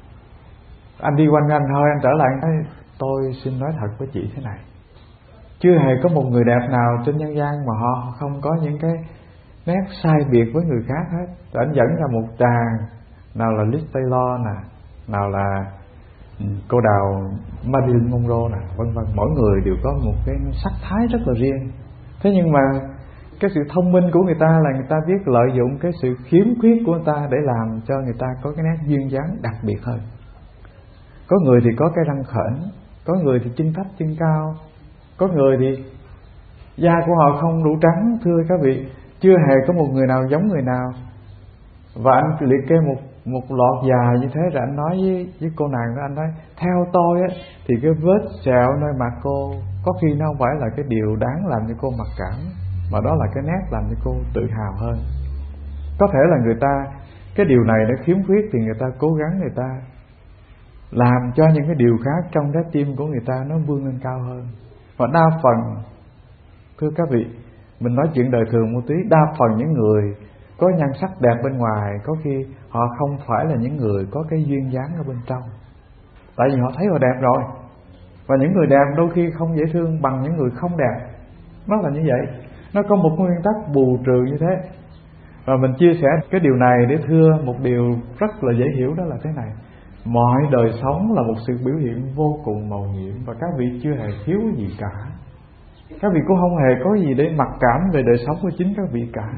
Anh đi quanh anh thôi, anh trở lại anh nói tôi xin nói thật với chị thế này, chưa hề có một người đẹp nào trên nhân gian mà họ không có những cái nét sai biệt với người khác hết. Rồi anh dẫn ra một tràng, nào là Liz Taylor nè, nào là cô đào Marilyn Monroe nè, vân vân. Mỗi người đều có một cái sắc thái rất là riêng. Thế nhưng mà cái sự thông minh của người ta là người ta biết lợi dụng cái sự khiếm khuyết của người ta để làm cho người ta có cái nét duyên dáng đặc biệt hơn. Có người thì có cái răng khểnh, có người thì chân thấp chân cao, có người thì da của họ không đủ trắng. Thưa các vị, chưa hề có một người nào giống người nào. Và anh liệt kê một một loạt dài như thế, rồi anh nói với, với cô nàng đó, anh nói theo tôi á, thì cái vết sẹo nơi mặt cô có khi nó không phải là cái điều đáng làm cho cô mặc cảm, mà đó là cái nét làm cho cô tự hào hơn. Có thể là người ta cái điều này nó khiếm khuyết thì người ta cố gắng người ta làm cho những cái điều khác trong trái tim của người ta nó vươn lên cao hơn. Và đa phần, thưa các vị, mình nói chuyện đời thường một tí, đa phần những người có nhan sắc đẹp bên ngoài có khi họ không phải là những người có cái duyên dáng ở bên trong. Tại vì họ thấy họ đẹp rồi. Và những người đẹp đôi khi không dễ thương bằng những người không đẹp. Nó là như vậy. Nó có một nguyên tắc bù trừ như thế. Và mình chia sẻ cái điều này để thưa một điều rất là dễ hiểu, đó là thế này. Mọi đời sống là một sự biểu hiện vô cùng màu nhiệm, và các vị chưa hề thiếu gì cả. Các vị cũng không hề có gì để mặc cảm về đời sống của chính các vị cả.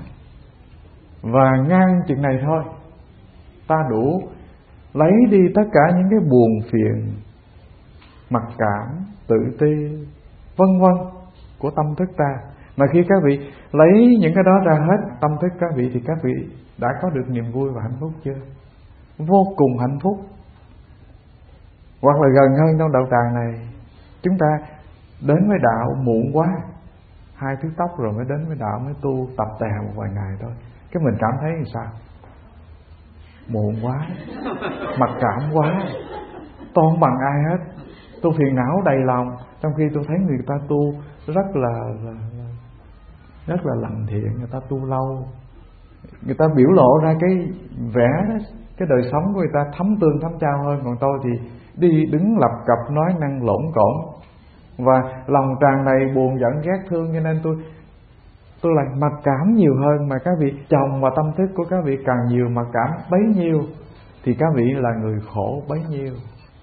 Và ngang chừng này thôi, ta đủ lấy đi tất cả những cái buồn phiền, mặc cảm, tự ti, vân vân của tâm thức ta. Mà khi các vị lấy những cái đó ra hết tâm thức các vị, thì các vị đã có được niềm vui và hạnh phúc chưa? Vô cùng hạnh phúc. Hoặc là gần hơn trong đạo tràng này, chúng ta đến với đạo muộn quá, hai thứ tóc rồi mới đến với đạo, mới tu tập tè một vài ngày thôi, cái mình cảm thấy thì sao? Muộn quá, mặc cảm quá, tôi không bằng ai hết, tôi phiền não đầy lòng. Trong khi tôi thấy người ta tu rất là, là rất là lành thiện, người ta tu lâu, người ta biểu lộ ra cái vẻ đó, cái đời sống của người ta thấm tương thấm trao hơn. Còn tôi thì đi đứng lập cập nói năng lỗn cổn, Và lòng tràn đầy buồn giận ghét thương, cho nên tôi tôi lại mặc cảm nhiều hơn. Mà các vị trồng và tâm thức của các vị càng nhiều mặc cảm bấy nhiêu thì các vị là người khổ bấy nhiêu.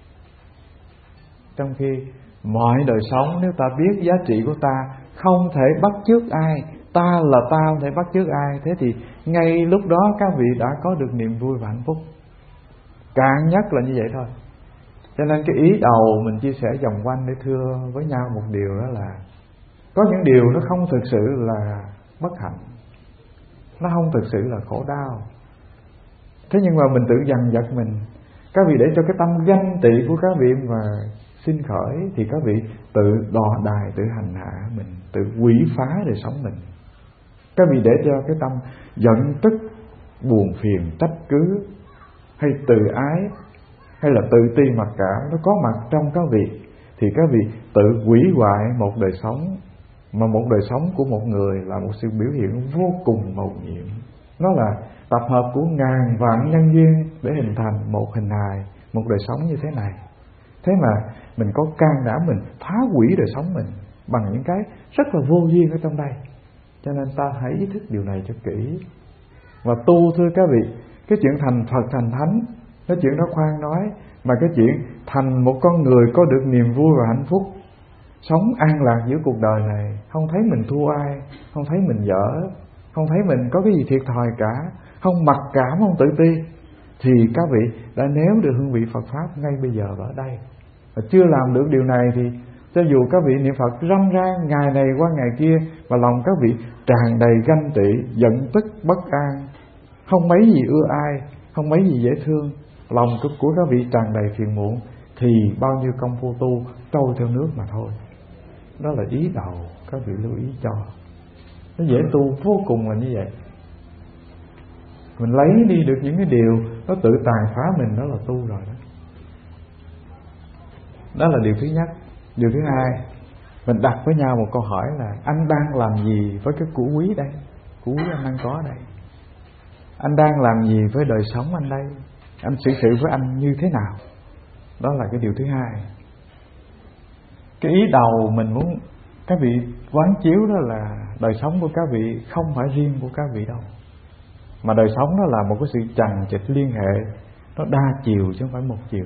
Trong khi mọi đời sống, nếu ta biết giá trị của ta không thể bắt chước ai, ta là ta không thể bắt chước ai, thế thì ngay lúc đó các vị đã có được niềm vui và hạnh phúc. Cạn nhất là như vậy thôi. Cho nên cái ý đầu mình chia sẻ vòng quanh để thưa với nhau một điều, đó là có những điều nó không thực sự là bất hạnh, nó không thực sự là khổ đau. Thế nhưng mà mình tự dằn vặt mình. Các vị để cho cái tâm ganh tị của các vị mà sinh khởi thì các vị tự đò đài, tự hành hạ mình, tự quỷ phá đời sống mình. Các vị để cho cái tâm giận tức, buồn phiền, trách cứ hay tự ái hay là tự ti mặc cảm nó có mặt trong các vị, thì các vị tự hủy hoại một đời sống. Mà một đời sống của một người là một sự biểu hiện vô cùng màu nhiệm. Nó là tập hợp của ngàn vạn nhân duyên để hình thành một hình hài, một đời sống như thế này. Thế mà mình có can đảm mình phá hủy đời sống mình bằng những cái rất là vô duyên ở trong đây. Cho nên ta hãy ý thức điều này cho kỹ. Và tu, thưa các vị, cái chuyện thành Phật thành Thánh, cái chuyện đó khoan nói, mà cái chuyện thành một con người có được niềm vui và hạnh phúc, sống an lạc giữa cuộc đời này, không thấy mình thua ai, không thấy mình dở, không thấy mình có cái gì thiệt thòi cả, không mặc cảm, không tự ti, thì các vị đã nếm được hương vị Phật Pháp ngay bây giờ và ở đây. Và chưa làm được điều này thì cho dù các vị niệm Phật râm ran ngày này qua ngày kia, mà lòng các vị tràn đầy ganh tị, giận tức, bất an, không mấy gì ưa ai, không mấy gì dễ thương, lòng của các vị tràn đầy phiền muộn, thì bao nhiêu công phu tu trôi theo nước mà thôi. Đó là ý đầu, các vị lưu ý cho. Nó dễ tu vô cùng là như vậy. Mình lấy đi được những cái điều nó tự tàn phá mình, đó là tu rồi đó. Đó là điều thứ nhất. Điều thứ hai, mình đặt với nhau một câu hỏi là anh đang làm gì với cái của quý đây? Của quý anh đang có đây. Anh đang làm gì với đời sống anh đây? Anh xử sự với anh như thế nào? Đó là cái điều thứ hai. Cái ý đầu mình muốn các vị quán chiếu đó là đời sống của các vị không phải riêng của các vị đâu, mà đời sống đó là một cái sự chằng chịt liên hệ, nó đa chiều chứ không phải một chiều.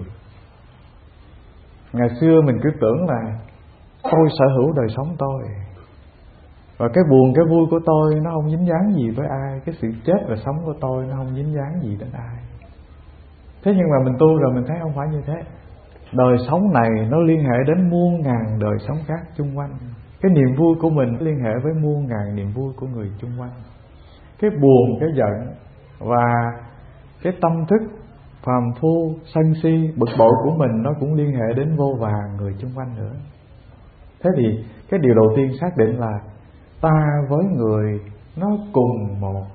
Ngày xưa mình cứ tưởng là tôi sở hữu đời sống tôi, và cái buồn cái vui của tôi nó không dính dáng gì với ai, cái sự chết và sống của tôi nó không dính dáng gì đến ai. Thế nhưng mà mình tu rồi mình thấy không phải như thế. Đời sống này nó liên hệ đến muôn ngàn đời sống khác chung quanh. Cái niềm vui của mình liên hệ với muôn ngàn niềm vui của người chung quanh. Cái buồn, cái giận và cái tâm thức phàm phu, sân si, bực bội của mình nó cũng liên hệ đến vô vàn người chung quanh nữa. Thế thì cái điều đầu tiên xác định là ta với người nó cùng một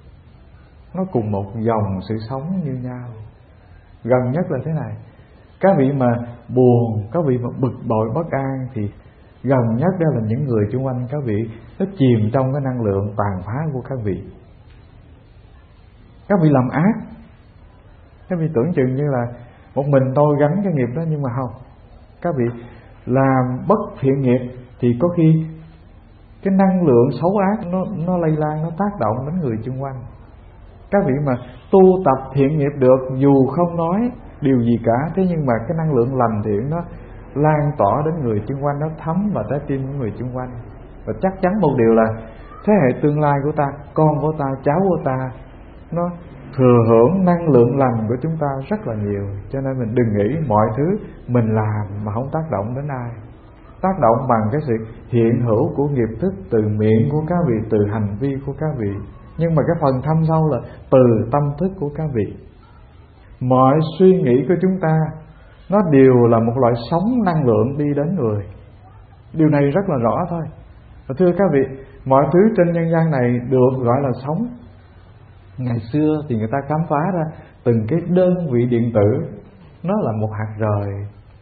Nó cùng một dòng sự sống như nhau. Gần nhất là thế này, các vị mà buồn, các vị mà bực bội bất an thì gần nhất đó là những người xung quanh các vị nó chìm trong cái năng lượng tàn phá của các vị. Các vị làm ác, các vị tưởng chừng như là một mình tôi gánh cái nghiệp đó, nhưng mà không. Các vị làm bất thiện nghiệp thì có khi cái năng lượng xấu ác nó nó lây lan, nó tác động đến người xung quanh. Các vị mà tu tập thiện nghiệp được, dù không nói điều gì cả, thế nhưng mà cái năng lượng lành thiện nó lan tỏa đến người xung quanh, nó thấm vào trái tim của người xung quanh. Và chắc chắn một điều là thế hệ tương lai của ta, con của ta, cháu của ta, nó thừa hưởng năng lượng lành của chúng ta rất là nhiều. Cho nên mình đừng nghĩ mọi thứ mình làm mà không tác động đến ai. Tác động bằng cái sự hiện hữu của nghiệp thức từ miệng của các vị, từ hành vi của các vị. Nhưng mà cái phần thâm sâu là từ tâm thức của các vị. Mọi suy nghĩ của chúng ta nó đều là một loại sóng năng lượng đi đến người. Điều này rất là rõ thôi. Và thưa các vị, mọi thứ trên nhân gian này được gọi là sống. Ngày xưa thì người ta khám phá ra từng cái đơn vị điện tử nó là một hạt rời.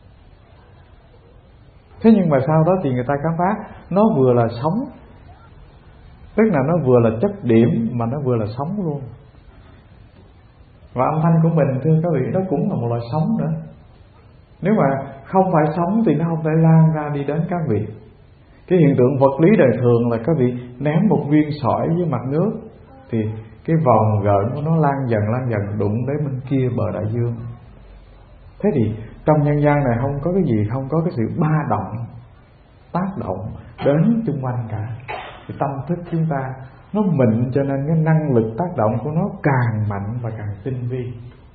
Thế nhưng mà sau đó thì người ta khám phá nó vừa là sống, tức là nó vừa là chất điểm mà nó vừa là sống luôn. Và âm thanh của mình, thưa các vị, nó cũng là một loại sống nữa. Nếu mà không phải sống thì nó không thể lan ra đi đến các vị. Cái hiện tượng vật lý đời thường là các vị ném một viên sỏi dưới mặt nước thì cái vòng gợn của nó lan dần lan dần đụng đến bên kia bờ đại dương. Thế thì trong nhân gian này không có cái gì, không có cái sự ba động tác động đến chung quanh cả. Thì tâm thức chúng ta nó mịn, cho nên cái năng lực tác động của nó càng mạnh và càng tinh vi.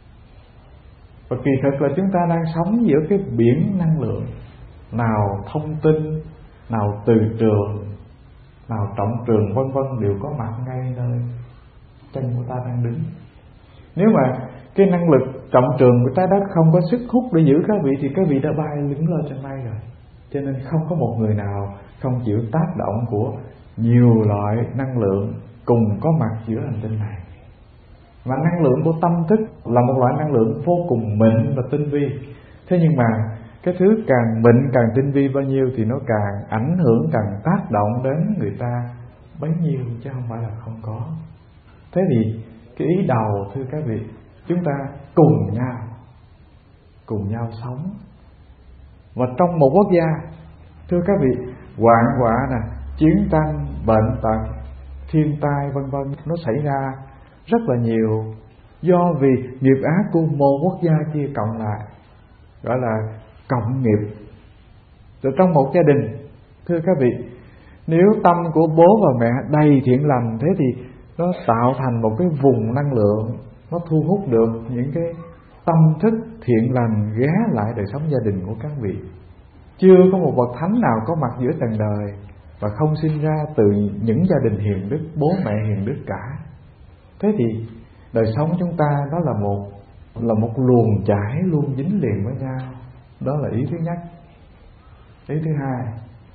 Và kỳ thực là chúng ta đang sống giữa cái biển năng lượng, nào thông tin, nào từ trường, nào trọng trường vân vân đều có mặt ngay nơi chân của ta đang đứng. Nếu mà cái năng lực trọng trường của trái đất không có sức hút để giữ các vị thì các vị đã bay lững lên trên mây rồi. Cho nên không có một người nào không chịu tác động của nhiều loại năng lượng cùng có mặt giữa hành tinh này. Mà năng lượng của tâm thức là một loại năng lượng vô cùng mịn và tinh vi. Thế nhưng mà cái thứ càng mịn càng tinh vi bao nhiêu thì nó càng ảnh hưởng, càng tác động đến người ta bấy nhiêu, chứ không phải là không có. Thế thì cái ý đầu thưa các vị, chúng ta cùng nhau cùng nhau sống. Và trong một quốc gia thưa các vị, hoạn họa nè, chiến tranh, bệnh tật, thiên tai vân vân nó xảy ra rất là nhiều, do vì nghiệp ác của một quốc gia kia cộng lại, gọi là cộng nghiệp. Rồi trong một gia đình thưa các vị, nếu tâm của bố và mẹ đầy thiện lành, thế thì nó tạo thành một cái vùng năng lượng, nó thu hút được những cái tâm thức thiện lành ghé lại đời sống gia đình của các vị. Chưa có một bậc thánh nào có mặt giữa trần đời và không sinh ra từ những gia đình hiền đức, bố mẹ hiền đức cả. Thế thì đời sống chúng ta đó là một là một luồng chảy luôn dính liền với nhau. Đó là ý thứ nhất. Ý thứ hai,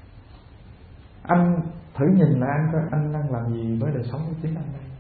anh thử nhìn là anh anh đang làm gì với đời sống của chính anh đây.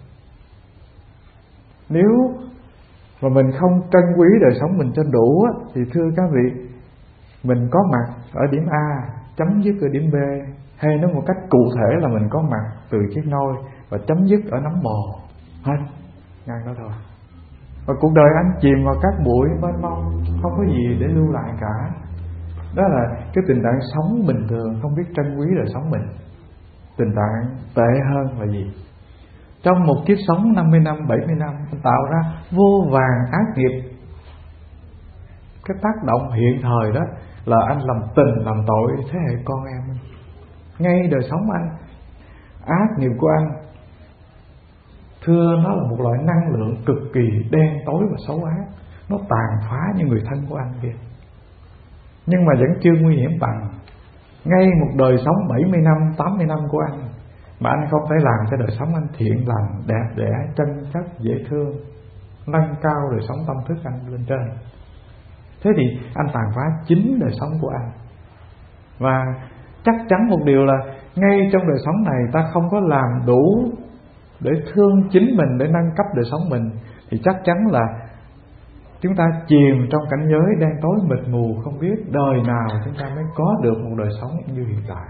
Nếu mà mình không trân quý đời sống mình cho đủ á, thì thưa các vị, mình có mặt ở điểm A, chấm dứt ở điểm B, hay nói một cách cụ thể là mình có mặt từ chiếc nôi và chấm dứt ở nấm mồ. Hết, ngang đó thôi. Và cuộc đời anh chìm vào các bụi mênh mông, không có gì để lưu lại cả. Đó là cái tình trạng sống bình thường, không biết trân quý đời sống mình. Tình trạng tệ hơn là gì? Trong một kiếp sống năm mươi năm, bảy mươi năm tạo ra vô vàn ác nghiệp. Cái tác động hiện thời đó là anh làm tình làm tội thế hệ con em anh. Ngay đời sống anh, ác nghiệp của anh, thưa nó là một loại năng lượng cực kỳ đen tối và xấu ác. Nó tàn phá những người thân của anh kia, nhưng mà vẫn chưa nguy hiểm bằng ngay một đời sống bảy mươi năm, tám mươi năm của anh, mà anh không thể làm cho đời sống anh thiện lành, đẹp đẽ, chân chất, dễ thương, nâng cao đời sống tâm thức anh lên trên. Thế thì anh tàn phá chính đời sống của anh. Và chắc chắn một điều là ngay trong đời sống này ta không có làm đủ để thương chính mình, để nâng cấp đời sống mình, thì chắc chắn là chúng ta chìm trong cảnh giới đen tối mịt mù, không biết đời nào chúng ta mới có được một đời sống như hiện tại.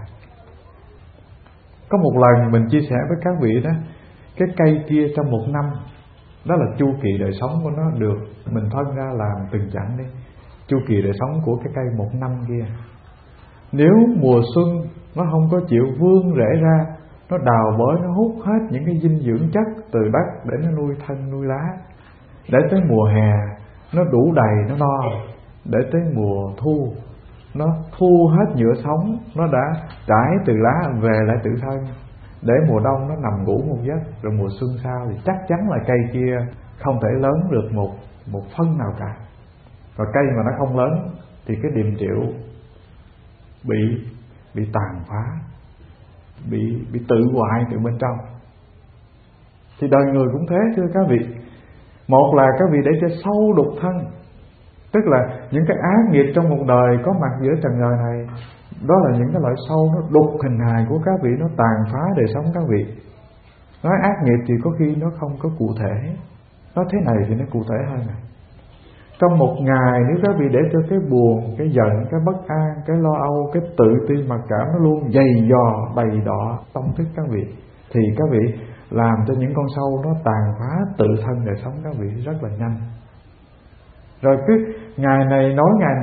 Có một lần mình chia sẻ với các vị đó, cái cây kia trong một năm, đó là chu kỳ đời sống của nó được mình phân ra làm từng chặng đi. Chu kỳ đời sống của cái cây một năm kia, nếu mùa xuân nó không có chịu vươn rễ ra, nó đào bới, nó hút hết những cái dinh dưỡng chất từ đất để nó nuôi thân nuôi lá, để tới mùa hè nó đủ đầy, nó no, để tới mùa thu nó thu hết nhựa sống, nó đã trải từ lá về lại tự thân, để mùa đông nó nằm ngủ một giấc, rồi mùa xuân sau thì chắc chắn là cây kia không thể lớn được một một phân nào cả. Và cây mà nó không lớn thì cái điềm triệu bị bị tàn phá, bị bị tự hoại từ bên trong. Thì đời người cũng thế thưa các vị. Một là các vị để cho sâu đục thân, tức là những cái ác nghiệp trong một đời có mặt giữa trần đời này, đó là những cái loại sâu nó đục hình hài của các vị, nó tàn phá đời sống các vị. Nói ác nghiệp thì có khi nó không có cụ thể, nói thế này thì nó cụ thể hơn này. Trong một ngày nếu các vị để cho cái buồn, cái giận, cái bất an, cái lo âu, cái tự ti mặc cảm nó luôn dày dò, đầy đọa tâm thức các vị, thì các vị làm cho những con sâu nó tàn phá tự thân đời sống các vị rất là nhanh. Rồi cứ ngày này nói ngày này,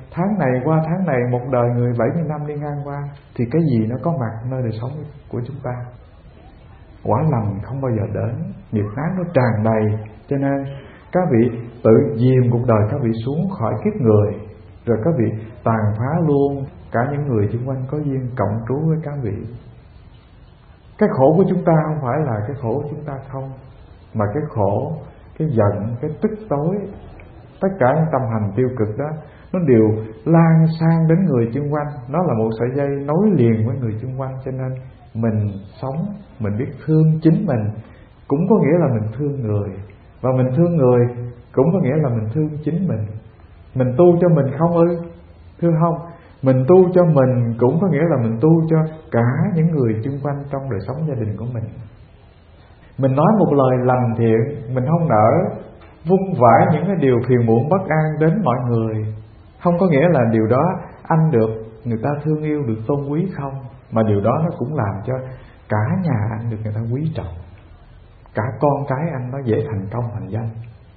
tháng này qua tháng này, một đời người bảy mươi năm đi ngang qua, thì cái gì nó có mặt nơi đời sống của chúng ta? Quả lành không bao giờ đến, nghiệp án nó tràn đầy. Cho nên các vị tự dìm cuộc đời các vị xuống khỏi kiếp người, rồi các vị tàn phá luôn cả những người xung quanh có duyên cộng trú với các vị. Cái khổ của chúng ta không phải là cái khổ của chúng ta không, mà cái khổ, cái giận, cái tức tối, tất cả những tâm hành tiêu cực đó, nó đều lan sang đến người xung quanh. Nó là một sợi dây nối liền với người xung quanh. Cho nên mình sống, mình biết thương chính mình, cũng có nghĩa là mình thương người. Và mình thương người cũng có nghĩa là mình thương chính mình. Mình tu cho mình không ư? Thưa không? Mình tu cho mình cũng có nghĩa là mình tu cho cả những người xung quanh trong đời sống gia đình của mình. Mình nói một lời lành thiện, mình không nỡ vung vãi những cái điều phiền muộn bất an đến mọi người, không có nghĩa là điều đó anh được người ta thương yêu, được tôn quý không, mà điều đó nó cũng làm cho cả nhà anh được người ta quý trọng, cả con cái anh nó dễ thành công thành danh.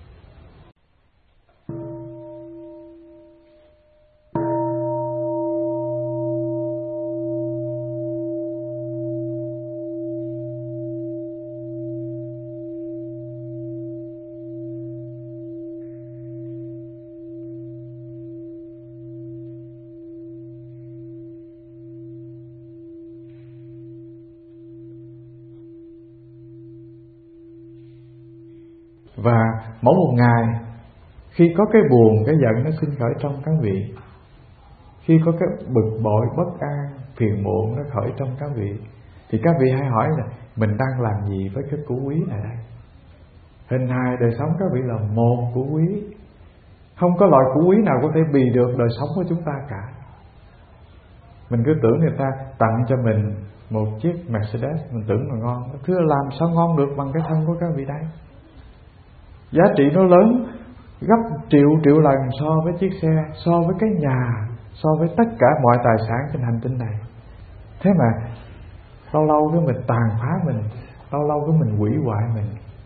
Và mỗi một ngày, khi có cái buồn, cái giận nó sinh khởi trong các vị, khi có cái bực bội, bất an, phiền muộn nó khởi trong các vị, thì các vị hãy hỏi là mình đang làm gì với cái củ quý này đây? Hình hài đời sống các vị là một củ quý. Không có loại củ quý nào có thể bì được đời sống của chúng ta cả. Mình cứ tưởng người ta tặng cho mình một chiếc Mercedes, mình tưởng là ngon. Thưa, làm sao ngon được bằng cái thân của các vị đây? Giá trị nó lớn gấp triệu triệu lần so với chiếc xe, so với cái nhà, so với tất cả mọi tài sản trên hành tinh này. Thế mà lâu lâu cái mình tàn phá mình, lâu lâu cái mình hủy hoại mình.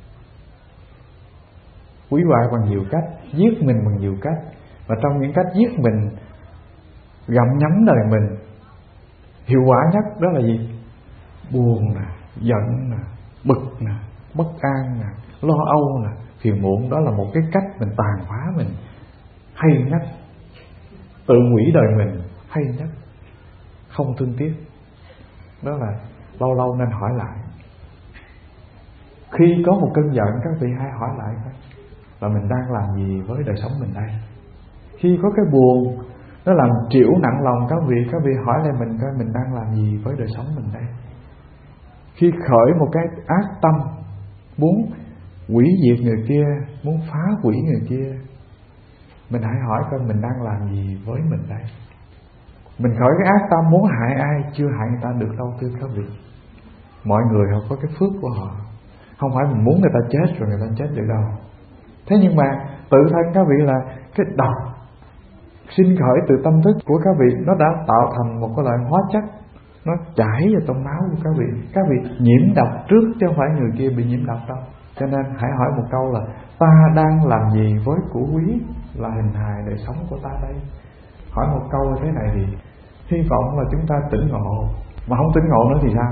Hủy hoại bằng nhiều cách, giết mình bằng nhiều cách. Và trong những cách giết mình, gặm nhấm đời mình, hiệu quả nhất đó là gì? Buồn nè, giận nè, bực nè, bất an nè, lo âu nè, phiền muộn. Đó là một cái cách mình tàn phá mình hay nhất, tự hủy đời mình hay nhất, không thương tiếc. Đó là lâu lâu nên hỏi lại. Khi có một cơn giận, các vị hãy hỏi lại coi là mình đang làm gì với đời sống mình đây. Khi có cái buồn nó làm trĩu nặng lòng các vị, các vị hỏi lại mình coi mình đang làm gì với đời sống mình đây. Khi khởi một cái ác tâm, muốn hủy diệt người kia, muốn phá hủy người kia, mình hãy hỏi coi mình đang làm gì với mình đây. Mình khởi cái ác tâm muốn hại ai, chưa hại người ta được đâu thưa các vị. Mọi người họ có cái phước của họ, không phải mình muốn người ta chết rồi người ta chết được đâu. Thế nhưng mà tự thân các vị là cái độc sinh khởi từ tâm thức của các vị, nó đã tạo thành một cái loại hóa chất, nó chảy vào trong máu của các vị. Các vị nhiễm độc trước chứ không phải người kia bị nhiễm độc đâu. Cho nên hãy hỏi một câu là ta đang làm gì với củ quý là hình hài đời sống của ta đây. Hỏi một câu như thế này thì hy vọng là chúng ta tỉnh ngộ. Mà không tỉnh ngộ nữa thì sao?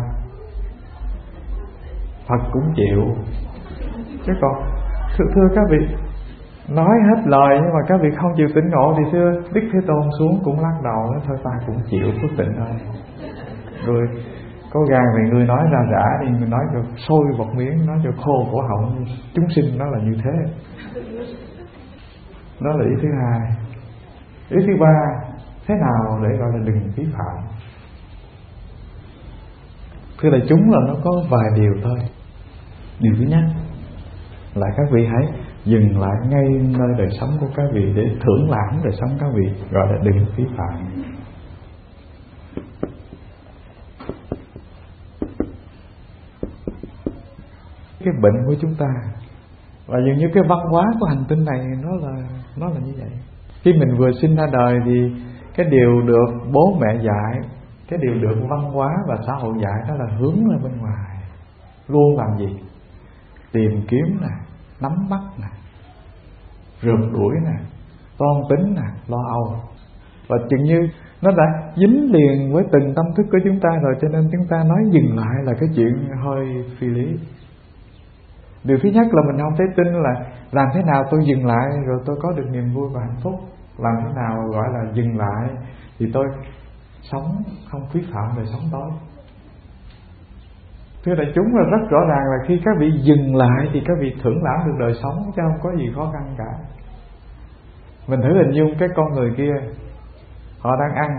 Phật cũng chịu. Chứ còn thưa, thưa các vị, nói hết lời nhưng mà các vị không chịu tỉnh ngộ thì xưa Đức Thế Tôn xuống cũng lắc đầu nói thôi ta cũng chịu phước tịnh thôi. Rồi có gan thì người nói ra rã đi, người nói cho sôi bọt miếng, nói cho khô cổ họng. Chúng sinh nó là như thế. Đó là ý thứ hai. Ý thứ ba, thế nào để gọi là đừng phí phạm? Thưa đại chúng là nó có vài điều thôi. Điều thứ nhất là các vị hãy dừng lại ngay nơi đời sống của các vị để thưởng lãm đời sống các vị, gọi là đừng phí phạm. Cái bệnh của chúng ta và dường như cái văn hóa của hành tinh này nó là nó là như vậy. Khi mình vừa sinh ra đời thì cái điều được bố mẹ dạy, cái điều được văn hóa và xã hội dạy đó là hướng ra bên ngoài, luôn làm gì? Tìm kiếm nè, nắm bắt nè, rượt đuổi nè, toan tính nè, lo âu. Và chừng như nó đã dính liền với từng tâm thức của chúng ta rồi, cho nên chúng ta nói dừng lại là cái chuyện hơi phi lý. Điều thứ nhất là mình không thể tin là làm thế nào tôi dừng lại rồi tôi có được niềm vui và hạnh phúc. Làm thế nào gọi là dừng lại thì tôi sống không phí phạm đời sống tối. Thưa đại chúng, là rất rõ ràng là khi các vị dừng lại thì các vị thưởng lãm được đời sống, chứ không có gì khó khăn cả. Mình thử hình dung cái con người kia, họ đang ăn,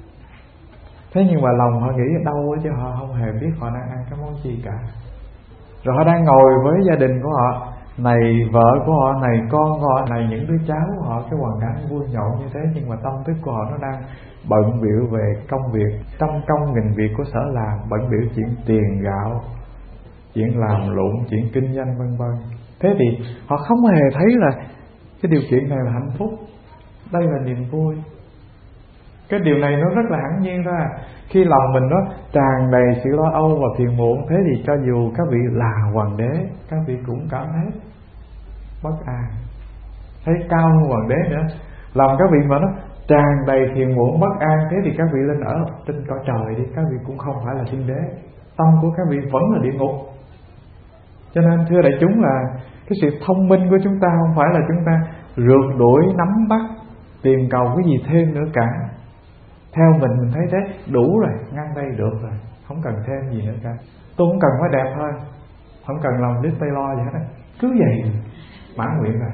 thế nhưng mà lòng họ nghĩ ở đâu chứ họ không hề biết họ đang ăn cái món gì cả. Rồi họ đang ngồi với gia đình của họ, này vợ của họ, này con của họ, này những đứa cháu của họ, cái hoàn cảnh vui nhộn như thế, nhưng mà tâm thức của họ nó đang bận bịu về công việc, trăm công nghìn việc của sở làm, bận bịu chuyện tiền gạo, chuyện làm lụng, chuyện kinh doanh vân vân. Thế thì họ không hề thấy là cái điều kiện này là hạnh phúc, đây là niềm vui. Cái điều này nó rất là hẳn nhiên ra. Khi lòng mình nó tràn đầy sự lo âu và phiền muộn, thế thì cho dù các vị là hoàng đế, các vị cũng cảm thấy bất an, thấy cao hơn hoàng đế nữa. Lòng các vị mà nó tràn đầy phiền muộn bất an, thế thì các vị lên ở trên cõi trời đi, các vị cũng không phải là thiên đế, tâm của các vị vẫn là địa ngục. Cho nên thưa đại chúng, là cái sự thông minh của chúng ta không phải là chúng ta rượt đuổi, nắm bắt, tìm cầu cái gì thêm nữa cả. Theo mình mình thấy thế đủ rồi, ngang đây được rồi, không cần thêm gì nữa cả. Tôi không cần phải đẹp hơn, không cần làm Liz Taylor gì hết á, cứ vậy mãn nguyện rồi.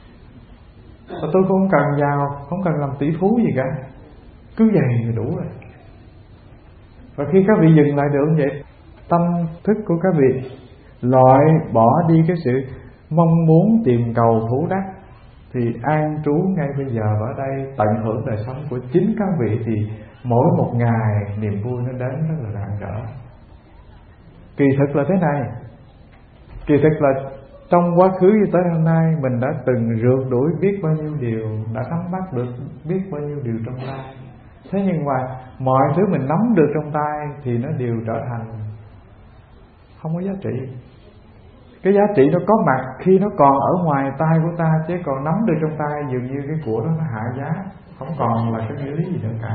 Và tôi cũng không cần giàu, không cần làm tỷ phú gì cả, cứ vậy là đủ rồi. Và khi các vị dừng lại được như vậy, tâm thức của các vị loại bỏ đi cái sự mong muốn tìm cầu thú đắc, thì an trú ngay bây giờ ở đây, tận hưởng đời sống của chính các vị, thì mỗi một ngày niềm vui nó đến rất là rạng rỡ. Kỳ thực là thế này, kỳ thực là trong quá khứ cho tới hôm nay mình đã từng rượt đuổi biết bao nhiêu điều, đã nắm bắt được biết bao nhiêu điều trong tay. Thế nhưng mà mọi thứ mình nắm được trong tay thì nó đều trở thành không có giá trị. Cái giá trị nó có mặt khi nó còn ở ngoài tay của ta, chứ còn nắm được trong tay dường như cái của đó nó hạ giá, không còn là cái nghĩa lý gì nữa cả.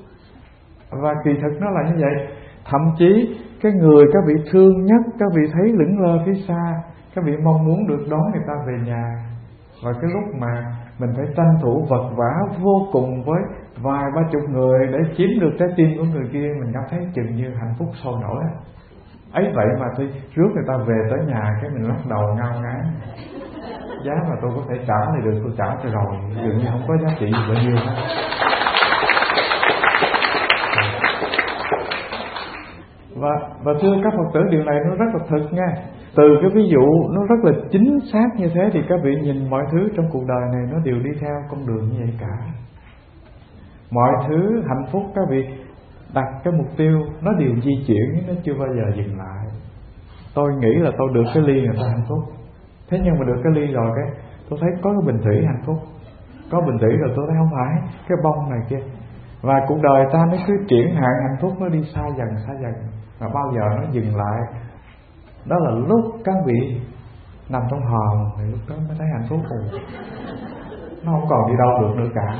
Và kỳ thực nó là như vậy. Thậm chí cái người các vị thương nhất, các vị thấy lững lơ phía xa, các vị mong muốn được đón người ta về nhà. Và cái lúc mà mình phải tranh thủ vật vã vô cùng với vài ba chục người để chiếm được trái tim của người kia, mình cảm thấy chừng như hạnh phúc sôi nổi. Ấy vậy mà tôi rước người ta về tới nhà, cái mình lắc đầu ngao ngán, giá mà tôi có thể trả thì được, tôi trả cho rồi, dường như không có giá trị gì bao nhiêu hết. Và, và thưa các Phật tử, điều này nó rất là thực nha. Từ cái ví dụ nó rất là chính xác như thế thì các vị nhìn mọi thứ trong cuộc đời này nó đều đi theo con đường như vậy cả. Mọi thứ hạnh phúc các vị đặt cái mục tiêu nó đều di chuyển, nó chưa bao giờ dừng lại. Tôi nghĩ là tôi được cái ly người ta hạnh phúc, thế nhưng mà được cái ly rồi cái tôi thấy có cái bình thủy hạnh phúc, có bình thủy rồi tôi thấy không phải cái bông này kia. Và cuộc đời ta nó cứ chuyển hạn hạnh phúc, nó đi xa dần xa dần, và bao giờ nó dừng lại. Đó là lúc các vị nằm trong hòm thì lúc đó mới thấy hạnh phúc rồi, nó không còn đi đâu được nữa cả.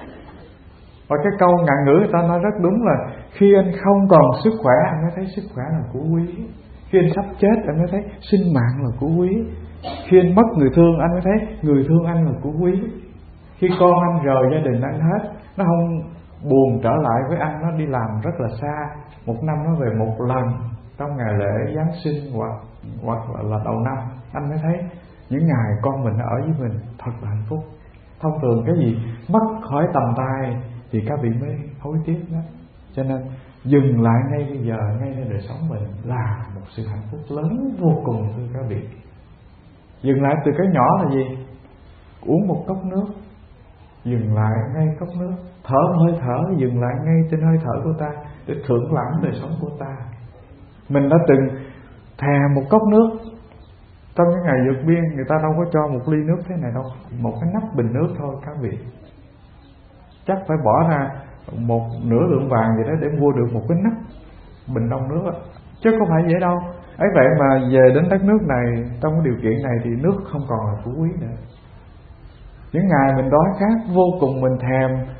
Và cái câu ngạn ngữ người ta nói rất đúng là khi anh không còn sức khỏe anh mới thấy sức khỏe là của quý, khi anh sắp chết anh mới thấy sinh mạng là của quý, khi anh mất người thương anh mới thấy người thương anh là của quý, khi con anh rời gia đình anh hết, nó không buồn trở lại với anh, nó đi làm rất là xa, một năm nó về một lần trong ngày lễ Giáng sinh hoặc hoặc là, là đầu năm, anh mới thấy những ngày con mình nó ở với mình thật là hạnh phúc. Thông thường cái gì mất khỏi tầm tay thì các vị mới hối tiếc đó. Cho nên dừng lại ngay bây giờ, ngayในđời sống mình là một sự hạnh phúc lớn vô cùng thưa các vị. Dừng lại từ cái nhỏ là gì? Uống một cốc nước, dừng lại ngay cốc nước. Thở hơi thở, dừng lại ngay trên hơi thở của ta để thưởng lãm đời sống của ta. Mình đã từng thèm một cốc nước, trong cái ngày vượt biên người ta đâu có cho một ly nước thế này đâu, một cái nắp bình nước thôi các vị. Chắc phải bỏ ra một nửa lượng vàng gì đó để mua được một cái nắp bình đông nước đó, chứ không phải vậy đâu. Ấy vậy mà về đến đất nước này, trong cái điều kiện này thì nước không còn là phú quý nữa. Những ngày mình đói khát vô cùng, mình thèm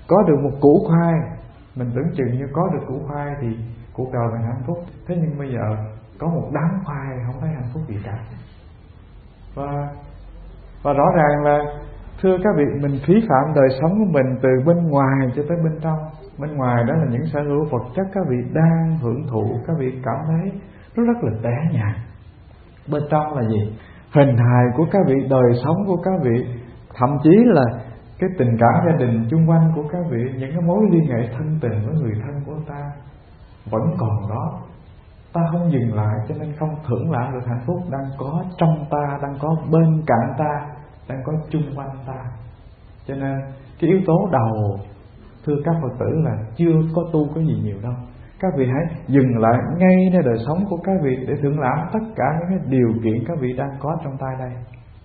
có được một củ khoai, mình tưởng chừng như có được củ khoai thì cuộc đời mình hạnh phúc. Thế nhưng bây giờ có một đám khoai không thấy hạnh phúc gì cả. Và và rõ ràng là thưa các vị, mình phí phạm đời sống của mình từ bên ngoài cho tới bên trong. Bên ngoài đó là những sở hữu vật chất các vị đang hưởng thụ, các vị cảm thấy nó rất là tẻ nhạt. Bên trong là gì? Hình hài của các vị, đời sống của các vị, thậm chí là cái tình cảm gia đình chung quanh của các vị, những cái mối liên hệ thân tình với người thân của ta vẫn còn đó. Ta không dừng lại cho nên không thưởng lãm được hạnh phúc đang có trong ta, đang có bên cạnh ta, đang có chung quanh ta. Cho nên cái yếu tố đầu, thưa các Phật tử, là chưa có tu cái gì nhiều đâu. Các vị hãy dừng lại ngay nơi đời sống của các vị để thưởng lãm tất cả những cái điều kiện các vị đang có trong tay đây.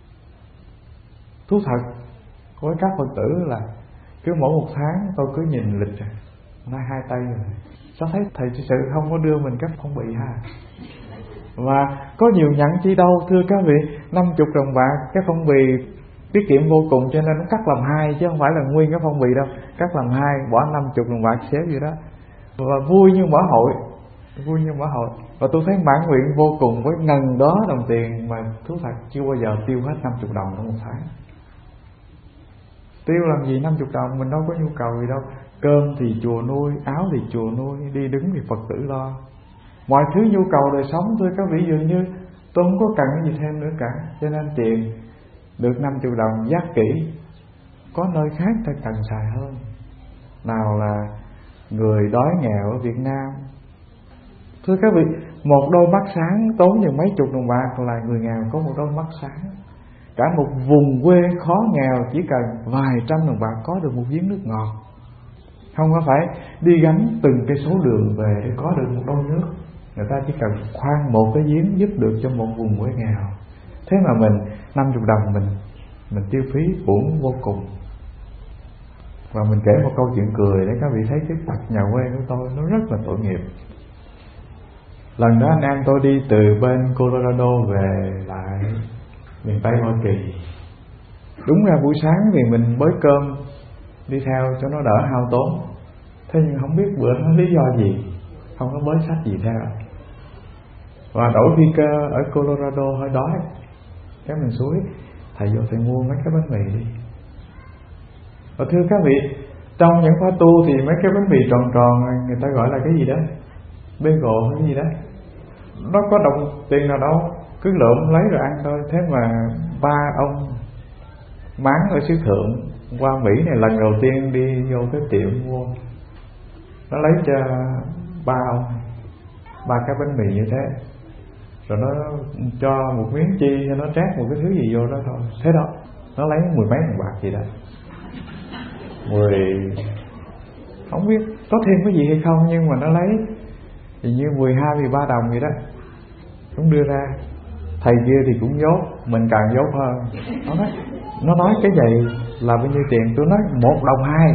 Thú thật với các Phật tử là cứ mỗi một tháng tôi cứ nhìn lịch nói hai tay rồi, sao thấy thầy thực sự không có đưa mình các phong bì ha. Và có nhiều nhẫn chi đâu thưa các vị, năm mươi đồng bạc cái phong bì tiết kiệm vô cùng, cho nên nó cắt làm hai chứ không phải là nguyên cái phong bì đâu, cắt làm hai, bỏ năm mươi đồng bạc xếp gì đó. Và vui như mở hội, vui như mở hội. Và tôi thấy mãn nguyện vô cùng với ngần đó đồng tiền mà thú thật chưa bao giờ tiêu hết năm mươi đồng trong một tháng. Tiêu làm gì năm mươi đồng, mình đâu có nhu cầu gì đâu. Cơm thì chùa nuôi, áo thì chùa nuôi, đi đứng thì Phật tử lo. Mọi thứ nhu cầu đời sống thôi các vị dường như tôi không có cần cái gì thêm nữa cả. Cho nên tiền được năm mươi đồng giác kỹ, có nơi khác ta cần xài hơn. Nào là người đói nghèo ở Việt Nam, thưa các vị, một đôi mắt sáng tốn như mấy chục đồng bạc là người nghèo có một đôi mắt sáng. Cả một vùng quê khó nghèo chỉ cần vài trăm đồng bạc có được một giếng nước ngọt. Không có phải đi gánh từng cây số đường về để có được một đôi nước. Người ta chỉ cần khoan một cái giếng giúp được cho một vùng quê nghèo. Thế mà mình năm mươi đồng mình mình tiêu phí uổng vô cùng. Và mình kể một câu chuyện cười để các vị thấy cái mặt nhà quê của tôi nó rất là tội nghiệp. Lần đó anh em tôi đi từ bên Colorado về lại miền Tây Hoa Kỳ. Đúng ra buổi sáng thì mình bới cơm đi theo cho nó đỡ hao tốn. Thế nhưng không biết bữa nó lý do gì không có bới sách gì theo. Và đổi phi cơ ở Colorado hơi đói, cái mình suối thầy vô thầy mua mấy cái bánh mì đi. Và thưa các vị, trong những khóa tu thì mấy cái bánh mì tròn tròn người ta gọi là cái gì đó, bagel hay cái gì đó, nó có đồng tiền nào đâu, cứ lượm lấy rồi ăn thôi. Thế mà ba ông máng ở xứ Thượng qua Mỹ này lần đầu tiên đi vô cái tiệm mua, nó lấy cho ba ông ba cái bánh mì như thế, rồi nó cho một miếng chi cho nó trát một cái thứ gì vô đó thôi. Thế đó, nó lấy mười mấy đồng bạc gì đó, mười không biết có thêm cái gì hay không, nhưng mà nó lấy thì như mười hai, mười ba đồng vậy đó, cũng đưa ra. Thầy kia thì cũng dốt, mình càng dốt hơn. Nó nói, nó nói cái vậy là bao nhiêu tiền? Tôi nói một đồng hai.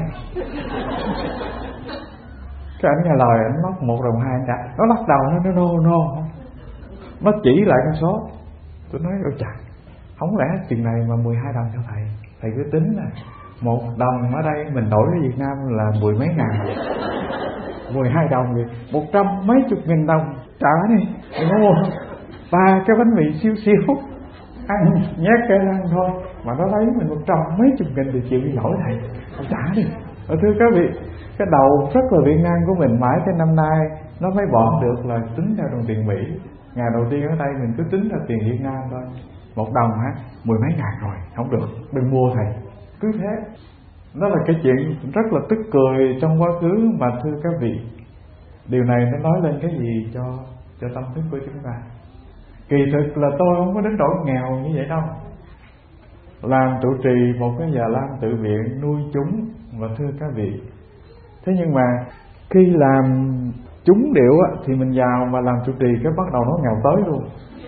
Cái ảnh nghe lời, ảnh móc một đồng hai cả. Nó lắc đầu, nó nói no no, nó chỉ lại con số. Tôi nói ôi chà, không lẽ chừng này mà mười hai đồng cho thầy? Thầy cứ tính là một đồng ở đây mình đổi ở Việt Nam là mười mấy ngàn, mười hai đồng thì một trăm mấy chục nghìn đồng trả đi, đừng có mua ba cái bánh mì siêu siêu ăn nhét cái răng thôi mà nó lấy mình một trăm mấy chục nghìn thì chịu đi nổi thầy, không trả đi. Và thưa các vị, cái đầu rất là Việt Nam của mình mãi tới năm nay nó mới bỏ được là tính theo đồng tiền Mỹ. Ngày đầu tiên ở đây mình cứ tính theo tiền Việt Nam thôi, một đồng hả, mười mấy ngàn rồi, không được, đừng mua thầy. Cứ thế, đó là cái chuyện rất là tức cười trong quá khứ mà thưa các vị. Điều này nó nói lên cái gì cho cho tâm thức của chúng ta? Kỳ thực là tôi không có đến nỗi nghèo như vậy đâu. Làm trụ trì một cái già lam tự viện nuôi chúng, và thưa các vị, thế nhưng mà khi làm chúng điệu á, thì mình giàu, mà làm trụ trì cái bắt đầu nó nghèo tới luôn.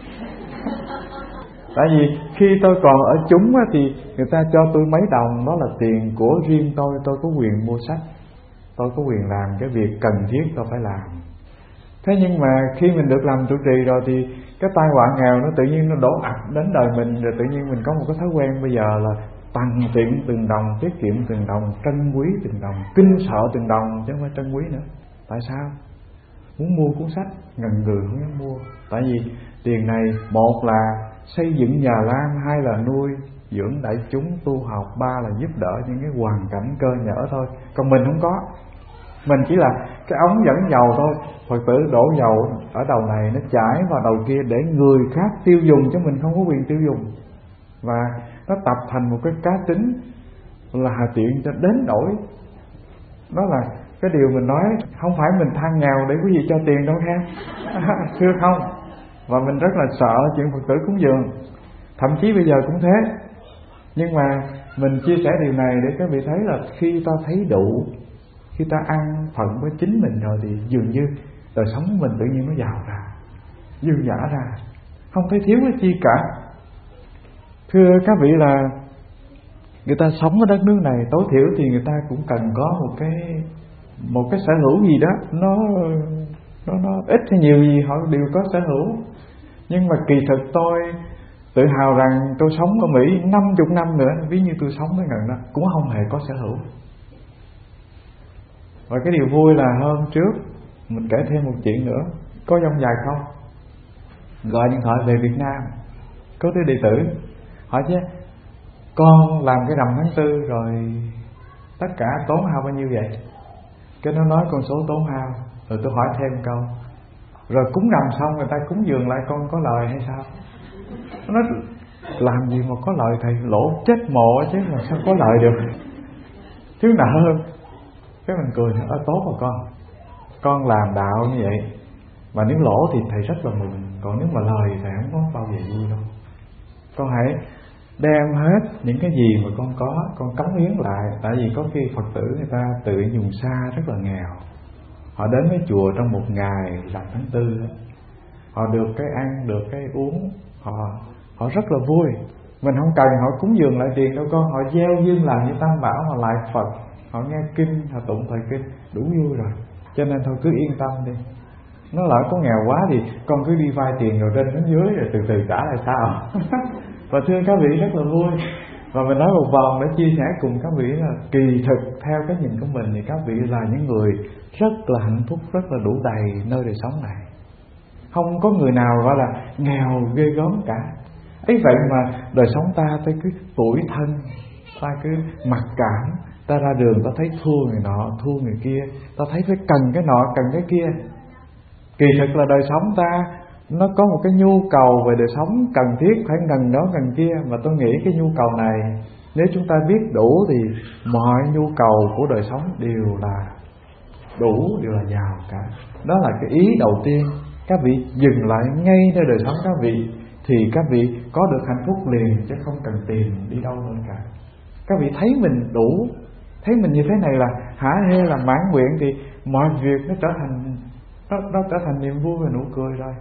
Tại vì khi tôi còn ở chúng á, thì người ta cho tôi mấy đồng, đó là tiền của riêng tôi, tôi có quyền mua sách, tôi có quyền làm cái việc cần thiết tôi phải làm. Thế nhưng mà khi mình được làm trụ trì rồi thì cái tai họa nghèo nó tự nhiên nó đổ ập đến đời mình, rồi tự nhiên mình có một cái thói quen bây giờ là tằn tiện từng đồng, tiết kiệm từng đồng, trân quý từng đồng, kinh sợ từng đồng, chứ không phải trân quý nữa. Tại sao? Muốn mua cuốn sách ngần ngừ không dám mua. Tại vì tiền này một là xây dựng nhà lan, hai là nuôi dưỡng đại chúng tu học, ba là giúp đỡ những cái hoàn cảnh cơ nhỡ thôi. Còn mình không có, mình chỉ là cái ống dẫn dầu thôi. Phật tử đổ dầu ở đầu này, nó chảy vào đầu kia để người khác tiêu dùng, chứ mình không có quyền tiêu dùng. Và nó tập thành một cái cá tính là tiện cho đến nỗi đó là cái điều mình nói. Không phải mình than nghèo để quý vị cho tiền đâu ha. Thưa không. Và mình rất là sợ chuyện Phật tử cúng dường, thậm chí bây giờ cũng thế. Nhưng mà mình chia sẻ điều này để các vị thấy là khi ta thấy đủ, khi ta ăn phận với chính mình rồi thì dường như đời sống của mình tự nhiên nó giàu ra, dư dả ra, không thấy thiếu cái chi cả. Thưa các vị là người ta sống ở đất nước này tối thiểu thì người ta cũng cần có một cái một cái sở hữu gì đó, nó nó nó ít hay nhiều gì họ đều có sở hữu. Nhưng mà kỳ thực tôi tự hào rằng tôi sống ở Mỹ năm mươi năm nữa, ví như tôi sống tới gần đó, cũng không hề có sở hữu. Và cái điều vui là hôm trước mình kể thêm một chuyện nữa, có dông dài không? Gọi điện thoại về Việt Nam, có đứa đệ tử hỏi chứ con làm cái rằm tháng tư rồi tất cả tốn hao bao nhiêu vậy? Cái nó nói con số tốn hao. Rồi tôi hỏi thêm câu, rồi cúng rằm xong người ta cúng dường lại con có lời hay sao? Nó làm gì mà có lời thầy, lỗ chết mộ chứ mà sao có lời được. Thiếu nợ hơn. Cái mình cười, ơ tốt mà con, con làm đạo như vậy mà nếu lỗ thì thầy rất là mừng, còn nếu mà lời thầy không có bao giờ vui đâu. Con hãy đem hết những cái gì mà con có, con cống hiến lại. Tại vì có khi Phật tử người ta tự vùng xa rất là nghèo, họ đến với chùa trong một ngày rằm tháng tư, họ được cái ăn, được cái uống, họ họ rất là vui. Mình không cần họ cúng dường lại tiền đâu con, họ gieo duyên làm như Tam Bảo, họ lại Phật, họ nghe kinh, họ tụng thời kinh, đủ vui rồi. Cho nên thôi cứ yên tâm đi. Nó lỡ có nghèo quá thì con cứ đi vay tiền rồi trên đến dưới rồi từ từ trả lại sao. Và thưa các vị rất là vui. Và mình nói một vòng để chia sẻ cùng các vị là kỳ thực theo cái nhìn của mình thì các vị là những người rất là hạnh phúc, rất là đủ đầy nơi đời sống này. Không có người nào gọi là nghèo ghê gớm cả. Ấy vậy mà đời sống ta tới cứ tủi thân, ta cứ mặc cảm, ta ra đường ta thấy thua người nọ, thua người kia, ta thấy phải cần cái nọ, cần cái kia. Kỳ thực là đời sống ta nó có một cái nhu cầu về đời sống cần thiết, phải cần đó cần kia. Mà tôi nghĩ cái nhu cầu này nếu chúng ta biết đủ thì mọi nhu cầu của đời sống đều là đủ, đều là giàu cả. Đó là cái ý đầu tiên. Các vị dừng lại ngay nơi đời sống các vị thì các vị có được hạnh phúc liền, chứ không cần tìm đi đâu hơn cả. Các vị thấy mình đủ, thấy mình như thế này là hả hê, là mãn nguyện thì mọi việc nó trở thành nó, nó trở thành niềm vui và nụ cười rồi.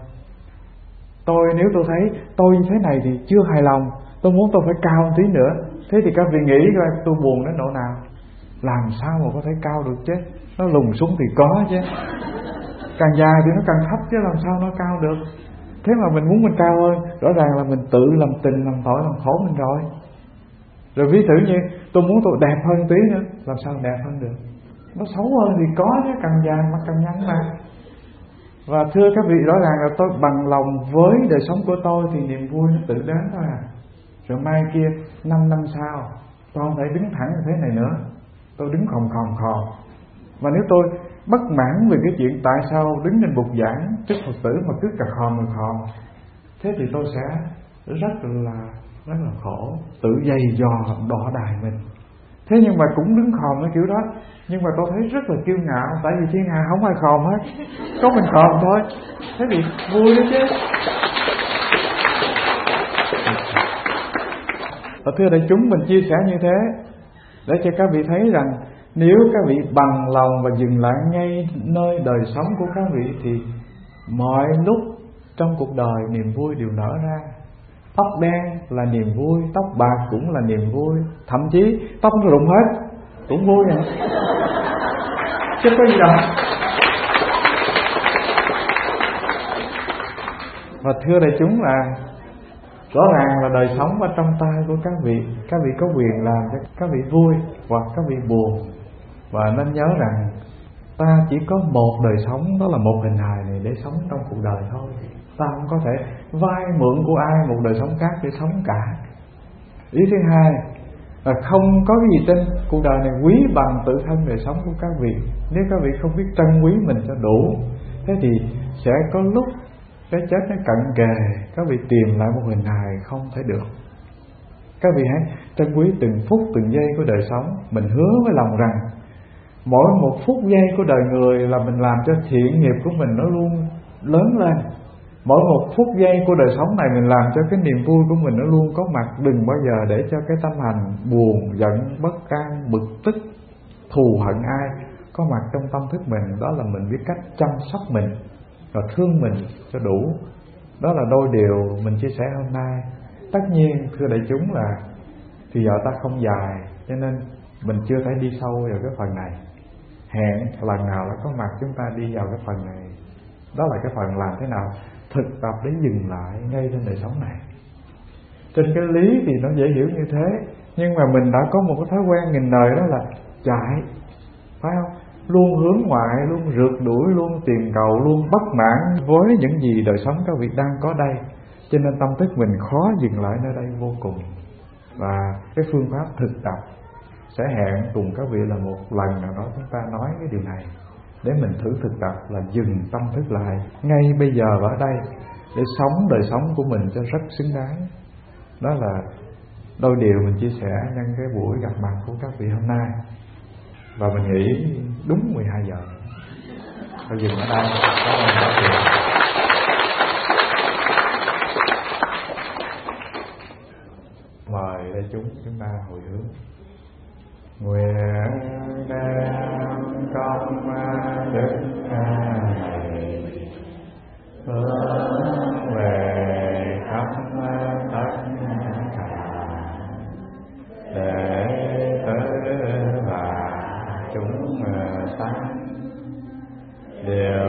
Tôi nếu tôi thấy tôi như thế này thì chưa hài lòng, tôi muốn tôi phải cao một tí nữa. Thế thì các vị nghĩ coi tôi buồn đến độ nào? Làm sao mà có thể cao được chứ? Nó lùng xuống thì có chứ, càng dài thì nó càng thấp chứ làm sao nó cao được. Thế mà mình muốn mình cao hơn, rõ ràng là mình tự làm tình, làm tội, làm khổ mình rồi. Rồi ví thử như tôi muốn tôi đẹp hơn tí nữa, làm sao đẹp hơn được? Nó xấu hơn thì có chứ, càng dài mà càng nhăn mà. Và thưa các vị, rõ ràng là tôi bằng lòng với đời sống của tôi thì niềm vui nó tự đến thôi à. Rồi mai kia năm năm sau tôi không thể đứng thẳng như thế này nữa, tôi đứng khòng khòng khò. Và nếu tôi bất mãn về cái chuyện tại sao đứng trên bục giảng trước Phật tử mà cứ cà khò cà khò, thế thì tôi sẽ rất là rất là khổ, tự dày dò đọ đài mình. Thế nhưng mà cũng đứng khòm cái kiểu đó, nhưng mà tôi thấy rất là kiêu ngạo. Tại vì thiên hà không ai khòm hết, có mình khòm thôi. Thế thì vui đó chứ. Và thưa đại chúng, mình chia sẻ như thế để cho các vị thấy rằng nếu các vị bằng lòng và dừng lại ngay nơi đời sống của các vị thì mọi lúc trong cuộc đời niềm vui đều nở ra. Tóc đen là niềm vui, tóc bạc cũng là niềm vui, thậm chí tóc nó rụng hết cũng vui nè, chứ có gì đâu. Và thưa đại chúng là Rõ ràng là đời sống ở trong tay của các vị. Các vị có quyền làm cho các vị vui hoặc các vị buồn. Và nên nhớ rằng ta chỉ có một đời sống, đó là một hình hài này để sống trong cuộc đời thôi. Ta không có thể vay mượn của ai một đời sống khác để sống cả. Ý thứ hai là không có cái gì trên cuộc đời này quý bằng tự thân đời sống của các vị. Nếu các vị không biết trân quý mình cho đủ, thế thì sẽ có lúc cái chết nó cận kề, các vị tìm lại một hình hài không thể được. Các vị hãy trân quý từng phút từng giây của đời sống. Mình hứa với lòng rằng mỗi một phút giây của đời người là mình làm cho thiện nghiệp của mình nó luôn lớn lên. Mỗi một phút giây của đời sống này mình làm cho cái niềm vui của mình nó luôn có mặt. Đừng bao giờ để cho cái tâm hành buồn, giận, bất an, bực tức, thù hận ai có mặt trong tâm thức mình. Đó là mình biết cách chăm sóc mình và thương mình cho đủ. Đó là đôi điều mình chia sẻ hôm nay. Tất nhiên thưa đại chúng là thì giờ ta không dài, cho nên mình chưa thể đi sâu vào cái phần này. Hẹn lần nào đã có mặt chúng ta đi vào cái phần này. Đó là cái phần làm thế nào thực tập để dừng lại ngay trên đời sống này. Trên cái lý thì nó dễ hiểu như thế, nhưng mà mình đã có một cái thói quen nghìn đời, đó là chạy, phải không? Luôn hướng ngoại, luôn rượt đuổi, luôn tìm cầu, luôn bất mãn với những gì đời sống các vị đang có đây. Cho nên tâm thức mình khó dừng lại nơi đây vô cùng. Và cái phương pháp thực tập sẽ hẹn cùng các vị là một lần nào đó chúng ta nói cái điều này, để mình thử thực tập là dừng tâm thức lại ngay bây giờ và ở đây, để sống đời sống của mình cho rất xứng đáng. Đó là đôi điều mình chia sẻ nhân cái buổi gặp mặt của các vị hôm nay. Và mình nghĩ đúng mười hai giờ. Tôi dừng ở đây. Cảm ơn các vị. Mời đại chúng chúng ta hồi hướng. Nguyện đem công đức này hướng về khắp tất cả đệ tử và chúng sanh đều